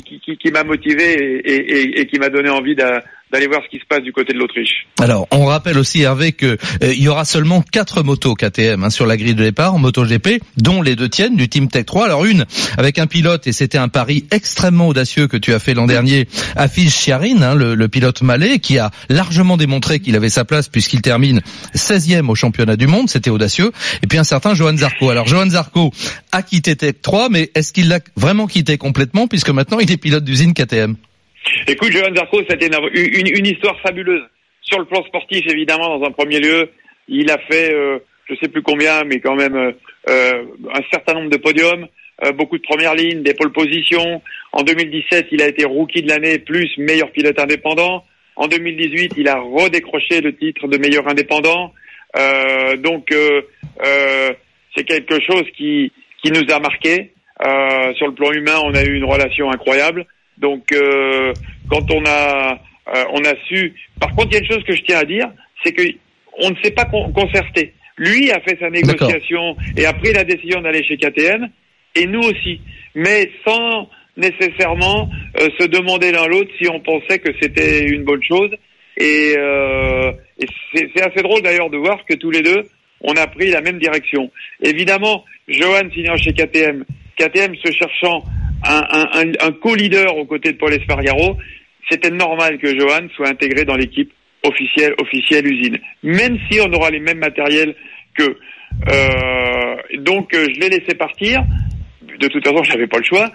motivé et qui m'a donné envie d'aller voir ce qui se passe du côté de l'Autriche. Alors, on rappelle aussi, Hervé, que il y aura seulement 4 motos KTM sur la grille de départ en MotoGP, dont les 2 tiennes du Team Tech 3. Alors une avec un pilote, et c'était un pari extrêmement audacieux que tu as fait l'an dernier, Hafiz Chiarin, le pilote malais, qui a largement démontré qu'il avait sa place puisqu'il termine 16e au championnat du monde, c'était audacieux. Et puis un certain Johan Zarco. Alors Johan Zarco a quitté Tech 3, mais est-ce qu'il l'a vraiment quitté complètement, puisque maintenant il est pilote d'usine KTM? Écoute, Johan Zarco, c'était une histoire fabuleuse. Sur le plan sportif, évidemment, dans un premier lieu, il a fait, je sais plus combien, mais quand même un certain nombre de podiums, beaucoup de premières lignes, des pole positions. En 2017, il a été rookie de l'année plus meilleur pilote indépendant. En 2018, il a redécroché le titre de meilleur indépendant. Donc, c'est quelque chose qui nous a marqué. Sur le plan humain, on a eu une relation incroyable. Donc, quand on a on a su. Par contre, il y a une chose que je tiens à dire, c'est que on ne s'est pas concerté. Lui a fait sa négociation et a pris la décision d'aller chez KTM, et nous aussi, mais sans nécessairement se demander l'un l'autre si on pensait que c'était une bonne chose. Et c'est assez drôle d'ailleurs de voir que tous les deux, on a pris la même direction. Évidemment, Johan signant chez KTM se cherchant un co-leader aux côtés de Paul Espargaro, c'était normal que Johan soit intégré dans l'équipe officielle usine, même si on aura les mêmes matériels qu'eux. Donc je l'ai laissé partir. De toute façon, j'avais pas le choix.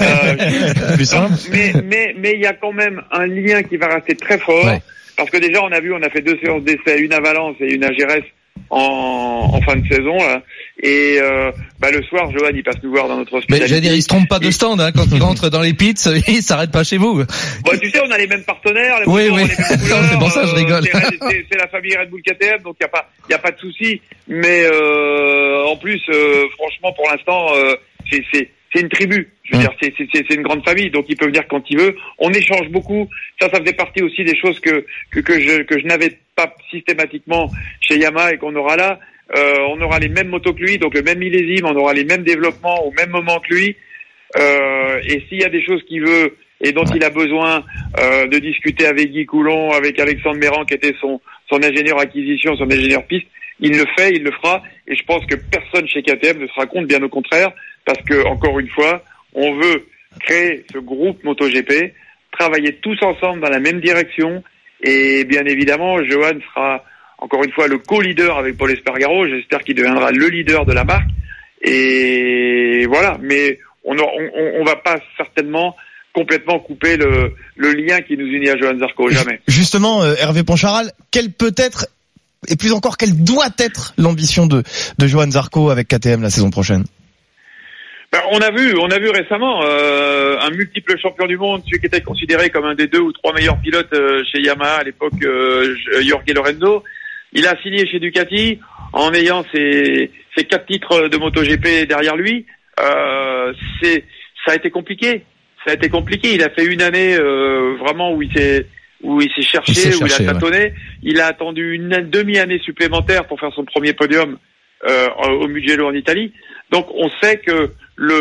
Mais il y a quand même un lien qui va rester très fort, parce que déjà on a fait 2 séances d'essai, une à Valence et une à Jerez en fin de saison là. Et le soir, Johan il passe nous voir dans notre hospitalité. Mais j'allais dire, il se trompe pas de stand quand il rentre dans les pits, il s'arrête pas chez vous. Bon, tu sais, on a les mêmes partenaires, oui. On a les mêmes couleurs, c'est pour ça que je rigole. C'est la famille Red Bull KTM, donc y a pas de souci. Mais en plus, franchement, pour l'instant, c'est une tribu. Je veux dire, c'est une grande famille, donc il peut venir quand il veut. On échange beaucoup. Ça faisait partie aussi des choses que je n'avais pas systématiquement chez Yamaha et qu'on aura là. On aura les mêmes motos que lui, donc le même millésime, on aura les mêmes développements au même moment que lui. Et s'il y a des choses qu'il veut et dont il a besoin de discuter avec Guy Coulon, avec Alexandre Méran, qui était son ingénieur acquisition, son ingénieur piste, il le fait, il le fera. Et je pense que personne chez KTM ne sera contre, bien au contraire, parce que encore une fois, on veut créer ce groupe MotoGP, travailler tous ensemble dans la même direction. Et bien évidemment, Johan sera encore une fois le co-leader avec Paul Espargaro. J'espère qu'il deviendra le leader de la marque. Et voilà. Mais on va pas certainement complètement couper le lien qui nous unit à Johan Zarco. Jamais. Justement, Hervé Poncharal, quelle peut être, et plus encore, quelle doit être l'ambition de Johan Zarco avec KTM la saison prochaine? On a vu récemment un multiple champion du monde, celui qui était considéré comme un des 2 ou 3 meilleurs pilotes chez Yamaha à l'époque, Jorge Lorenzo. Il a signé chez Ducati en ayant ses 4 titres de MotoGP derrière lui. Ça a été compliqué. Il a fait une année vraiment où il s'est cherché, où il a tâtonné. Ouais. Il a attendu une demi-année supplémentaire pour faire son premier podium au Mugello en Italie. Donc on sait que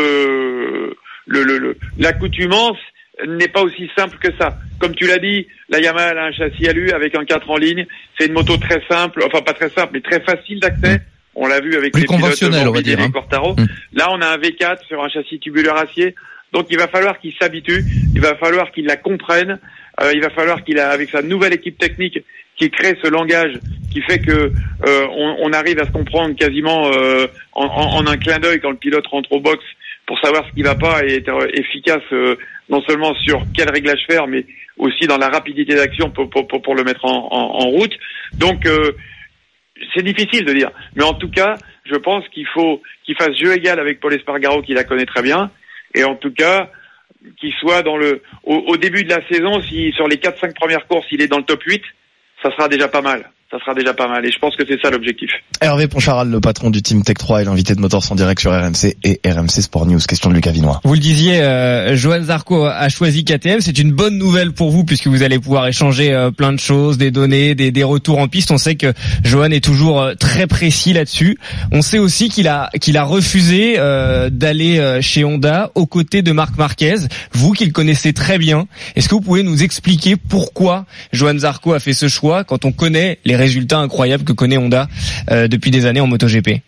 l'accoutumance n'est pas aussi simple que ça. Comme tu l'as dit, la Yamaha a un châssis alu avec un 4 en ligne. C'est une moto très simple, enfin pas très simple, mais très facile d'accès. On l'a vu avec les pilotes Morbidelli et Quartaro. Là, on a un V4 sur un châssis tubulaire acier. Donc il va falloir qu'il s'habitue, il va falloir qu'il la comprenne, il va falloir qu'il avec sa nouvelle équipe technique qui crée ce langage qui fait que on arrive à se comprendre quasiment en un clin d'œil quand le pilote rentre au box pour savoir ce qui va pas et être efficace non seulement sur quel réglage faire, mais aussi dans la rapidité d'action pour le mettre en route. Donc c'est difficile de dire, mais en tout cas, je pense qu'il faut qu'il fasse jeu égal avec Paul Espargaro, qui la connaît très bien, et en tout cas qu'il soit au début de la saison, si sur les 4-5 premières courses il est dans le top 8, ça sera déjà pas mal. Et je pense que c'est ça l'objectif. Hervé Poncharal, le patron du Team Tech 3 et l'invité de Motors en direct sur RMC et RMC Sport News. Question de Lucas Vinois. Vous le disiez, Johan Zarco a choisi KTM. C'est une bonne nouvelle pour vous puisque vous allez pouvoir échanger plein de choses, des données, des retours en piste. On sait que Johan est toujours très précis là-dessus. On sait aussi qu'il a refusé d'aller chez Honda aux côtés de Marc Marquez. Vous qui le connaissez très bien, est-ce que vous pouvez nous expliquer pourquoi Johan Zarco a fait ce choix quand on connaît les résultats incroyables que connaît Honda depuis des années en MotoGP?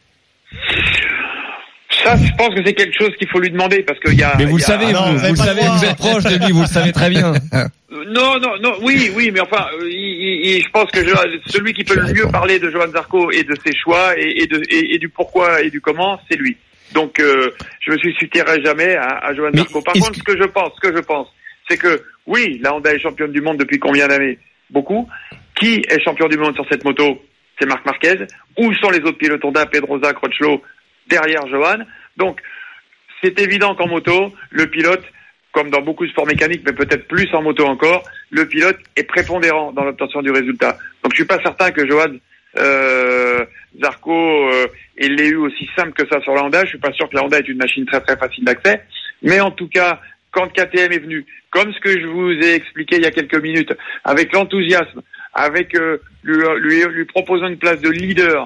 Ça, je pense que c'est quelque chose qu'il faut lui demander parce qu'il y a. Mais vous le savez, vous êtes proche de lui, vous le savez très bien. Non, oui, mais enfin, je pense que celui qui peut le mieux parler de Johan Zarco et de ses choix et du pourquoi et du comment, c'est lui. Donc, je me susciterai jamais à Johan Zarco. Par contre, ce que je pense, c'est que oui, la Honda est championne du monde depuis combien d'années? Beaucoup. Qui est champion du monde sur cette moto? C'est Marc Marquez. Où sont les autres pilotes Honda, Pedrosa, Crutchlow, derrière Johan? Donc, c'est évident qu'en moto, le pilote, comme dans beaucoup de sports mécaniques, mais peut-être plus en moto encore, le pilote est prépondérant dans l'obtention du résultat. Donc, je suis pas certain que Johan Zarco l'ait eu aussi simple que ça sur la Honda. Je suis pas sûr que la Honda est une machine très très facile d'accès. Mais en tout cas, quand KTM est venu, comme ce que je vous ai expliqué il y a quelques minutes, avec l'enthousiasme, avec lui proposant une place de leader,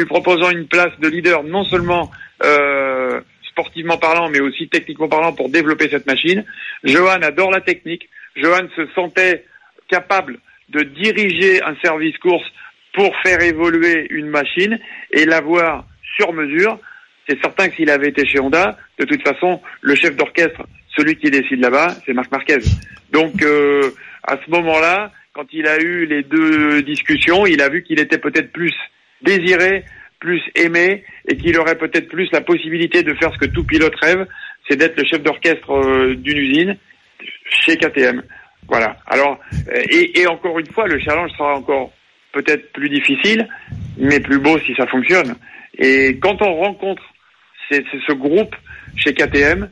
non seulement sportivement parlant, mais aussi techniquement parlant pour développer cette machine. Johan adore la technique. Johan se sentait capable de diriger un service course pour faire évoluer une machine et l'avoir sur mesure. C'est certain que s'il avait été chez Honda, de toute façon, le chef d'orchestre, celui qui décide là-bas, c'est Marc Marquez. Donc, à ce moment-là, quand il a eu les deux discussions, il a vu qu'il était peut-être plus désiré, plus aimé, et qu'il aurait peut-être plus la possibilité de faire ce que tout pilote rêve, c'est d'être le chef d'orchestre d'une usine chez KTM. Voilà. Alors, et encore une fois, le challenge sera encore peut-être plus difficile, mais plus beau si ça fonctionne. Et quand on rencontre ce groupe chez KTM,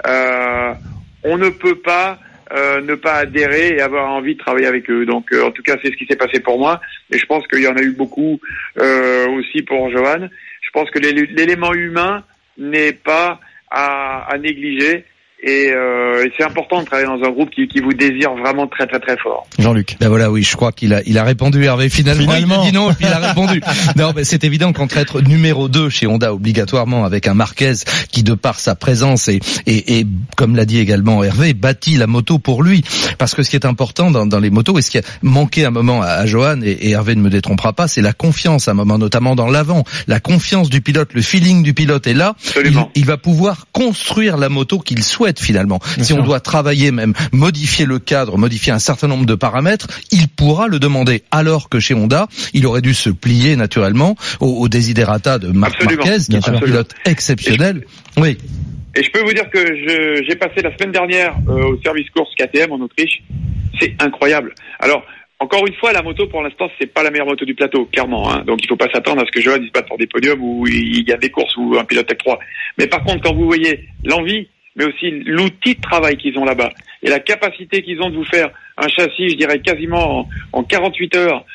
on ne peut pas ne pas adhérer et avoir envie de travailler avec eux. Donc, en tout cas, c'est ce qui s'est passé pour moi. Et je pense qu'il y en a eu beaucoup aussi pour Johan. Je pense que l'élément humain n'est pas à négliger. Et c'est important de travailler dans un groupe qui vous désire vraiment très très très fort. Jean-Luc. Ben voilà, oui, je crois qu'il a répondu, Hervé. Finalement. Il a dit non, et puis il a répondu. Non, ben c'est évident qu'entre être numéro 2 chez Honda obligatoirement avec un Marquez qui, de par sa présence et comme l'a dit également Hervé, bâtit la moto pour lui. Parce que ce qui est important dans les motos, et ce qui a manqué un moment à Johan, et Hervé ne me détrompera pas, c'est la confiance à un moment, notamment dans l'avant. La confiance du pilote, le feeling du pilote est là. Il va pouvoir construire la moto qu'il souhaite finalement. Si on doit travailler, même modifier le cadre, modifier un certain nombre de paramètres, il pourra le demander. Alors que chez Honda, il aurait dû se plier naturellement au desiderata de Marc Marquez, qui est un pilote exceptionnel. Oui. Et je peux vous dire que j'ai passé la semaine dernière au service course KTM en Autriche. C'est incroyable. Alors, encore une fois, la moto, pour l'instant, c'est pas la meilleure moto du plateau, clairement. Hein. Donc, il faut pas s'attendre à ce que Johan se batte pour des podiums où il y a des courses ou un pilote Tech 3. Mais par contre, quand vous voyez l'envie, mais aussi l'outil de travail qu'ils ont là-bas et la capacité qu'ils ont de vous faire un châssis, je dirais quasiment en 48 heures,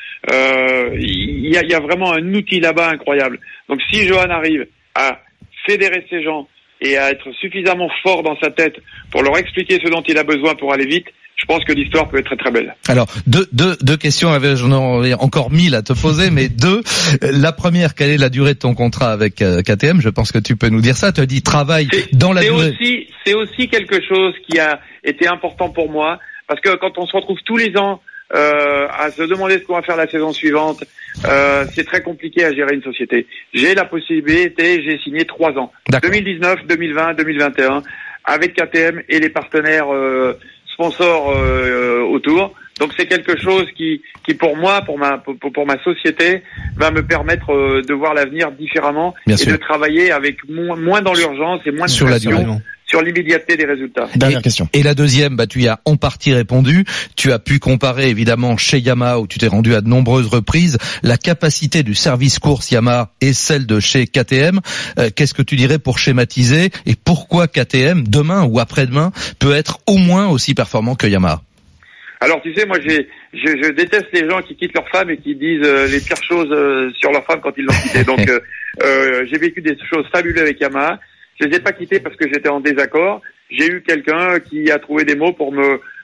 il y a vraiment un outil là-bas incroyable. Donc si Johan arrive à fédérer ces gens et à être suffisamment fort dans sa tête pour leur expliquer ce dont il a besoin pour aller vite, je pense que l'histoire peut être très très belle. Alors, deux questions, j'en ai encore 1000 à te poser, mais deux. La première, quelle est la durée de ton contrat avec KTM? Je pense que tu peux nous dire ça. Tu as dit travail dans la durée. C'est aussi quelque chose qui a été important pour moi, parce que quand on se retrouve tous les ans à se demander ce qu'on va faire la saison suivante, c'est très compliqué à gérer une société. J'ai la possibilité, j'ai signé 3 ans. D'accord. 2019, 2020, 2021, avec KTM et les partenaires sponsors autour. Donc c'est quelque chose qui pour moi, pour ma société, va me permettre de voir l'avenir différemment. Bien sûr. De travailler avec moins dans l'urgence et moins de pression sur l'immédiateté des résultats. Dernière question. Et la deuxième, tu y as en partie répondu. Tu as pu comparer évidemment chez Yamaha, où tu t'es rendu à de nombreuses reprises, la capacité du service course Yamaha et celle de chez KTM. Qu'est-ce que tu dirais pour schématiser, et pourquoi KTM demain ou après-demain peut être au moins aussi performant que Yamaha? Alors tu sais, moi je déteste les gens qui quittent leur femme et qui disent les pires choses sur leur femme quand ils l'ont quittée. Donc j'ai vécu des choses fabuleuses avec Yamaha. Je les ai pas quittés parce que j'étais en désaccord. J'ai eu quelqu'un qui a trouvé des mots pour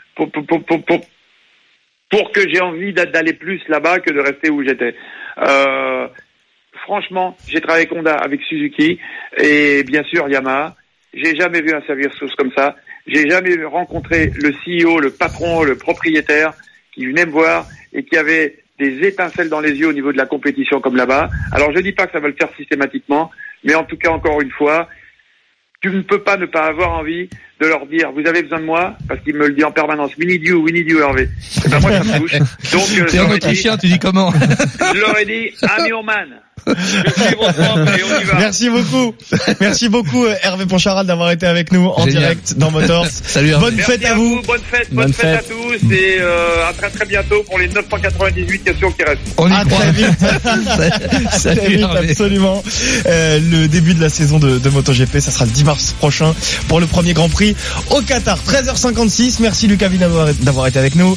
que j'ai envie d'aller plus là-bas que de rester où j'étais. Franchement, j'ai travaillé avec Honda, avec Suzuki et bien sûr Yamaha. J'ai jamais vu un service source comme ça. J'ai jamais rencontré le CEO, le patron, le propriétaire qui venait me voir et qui avait des étincelles dans les yeux au niveau de la compétition comme là-bas. Alors je dis pas que ça va le faire systématiquement, mais en tout cas, encore une fois, tu ne peux pas ne pas avoir envie de leur dire vous avez besoin de moi, parce qu'il me le dit en permanence, we need you Hervé. Et ben moi ça me touche. Donc t'es un autrichien, tu dis comment? Je leur ai dit I'm your man. Je suis votre homme et on y va. Merci beaucoup Hervé Poncharal d'avoir été avec nous en direct dans Motors. Salut Hervé. Bonne fête à vous. Bonne fête à tous et à très très bientôt pour les 998 questions qui restent. On y croit. Très vite. Salut Hervé. Absolument. Le début de la saison de MotoGP, ça sera le 10 mars prochain pour le premier Grand Prix au Qatar. 13h56. Merci Lucas Vina d'avoir été avec nous.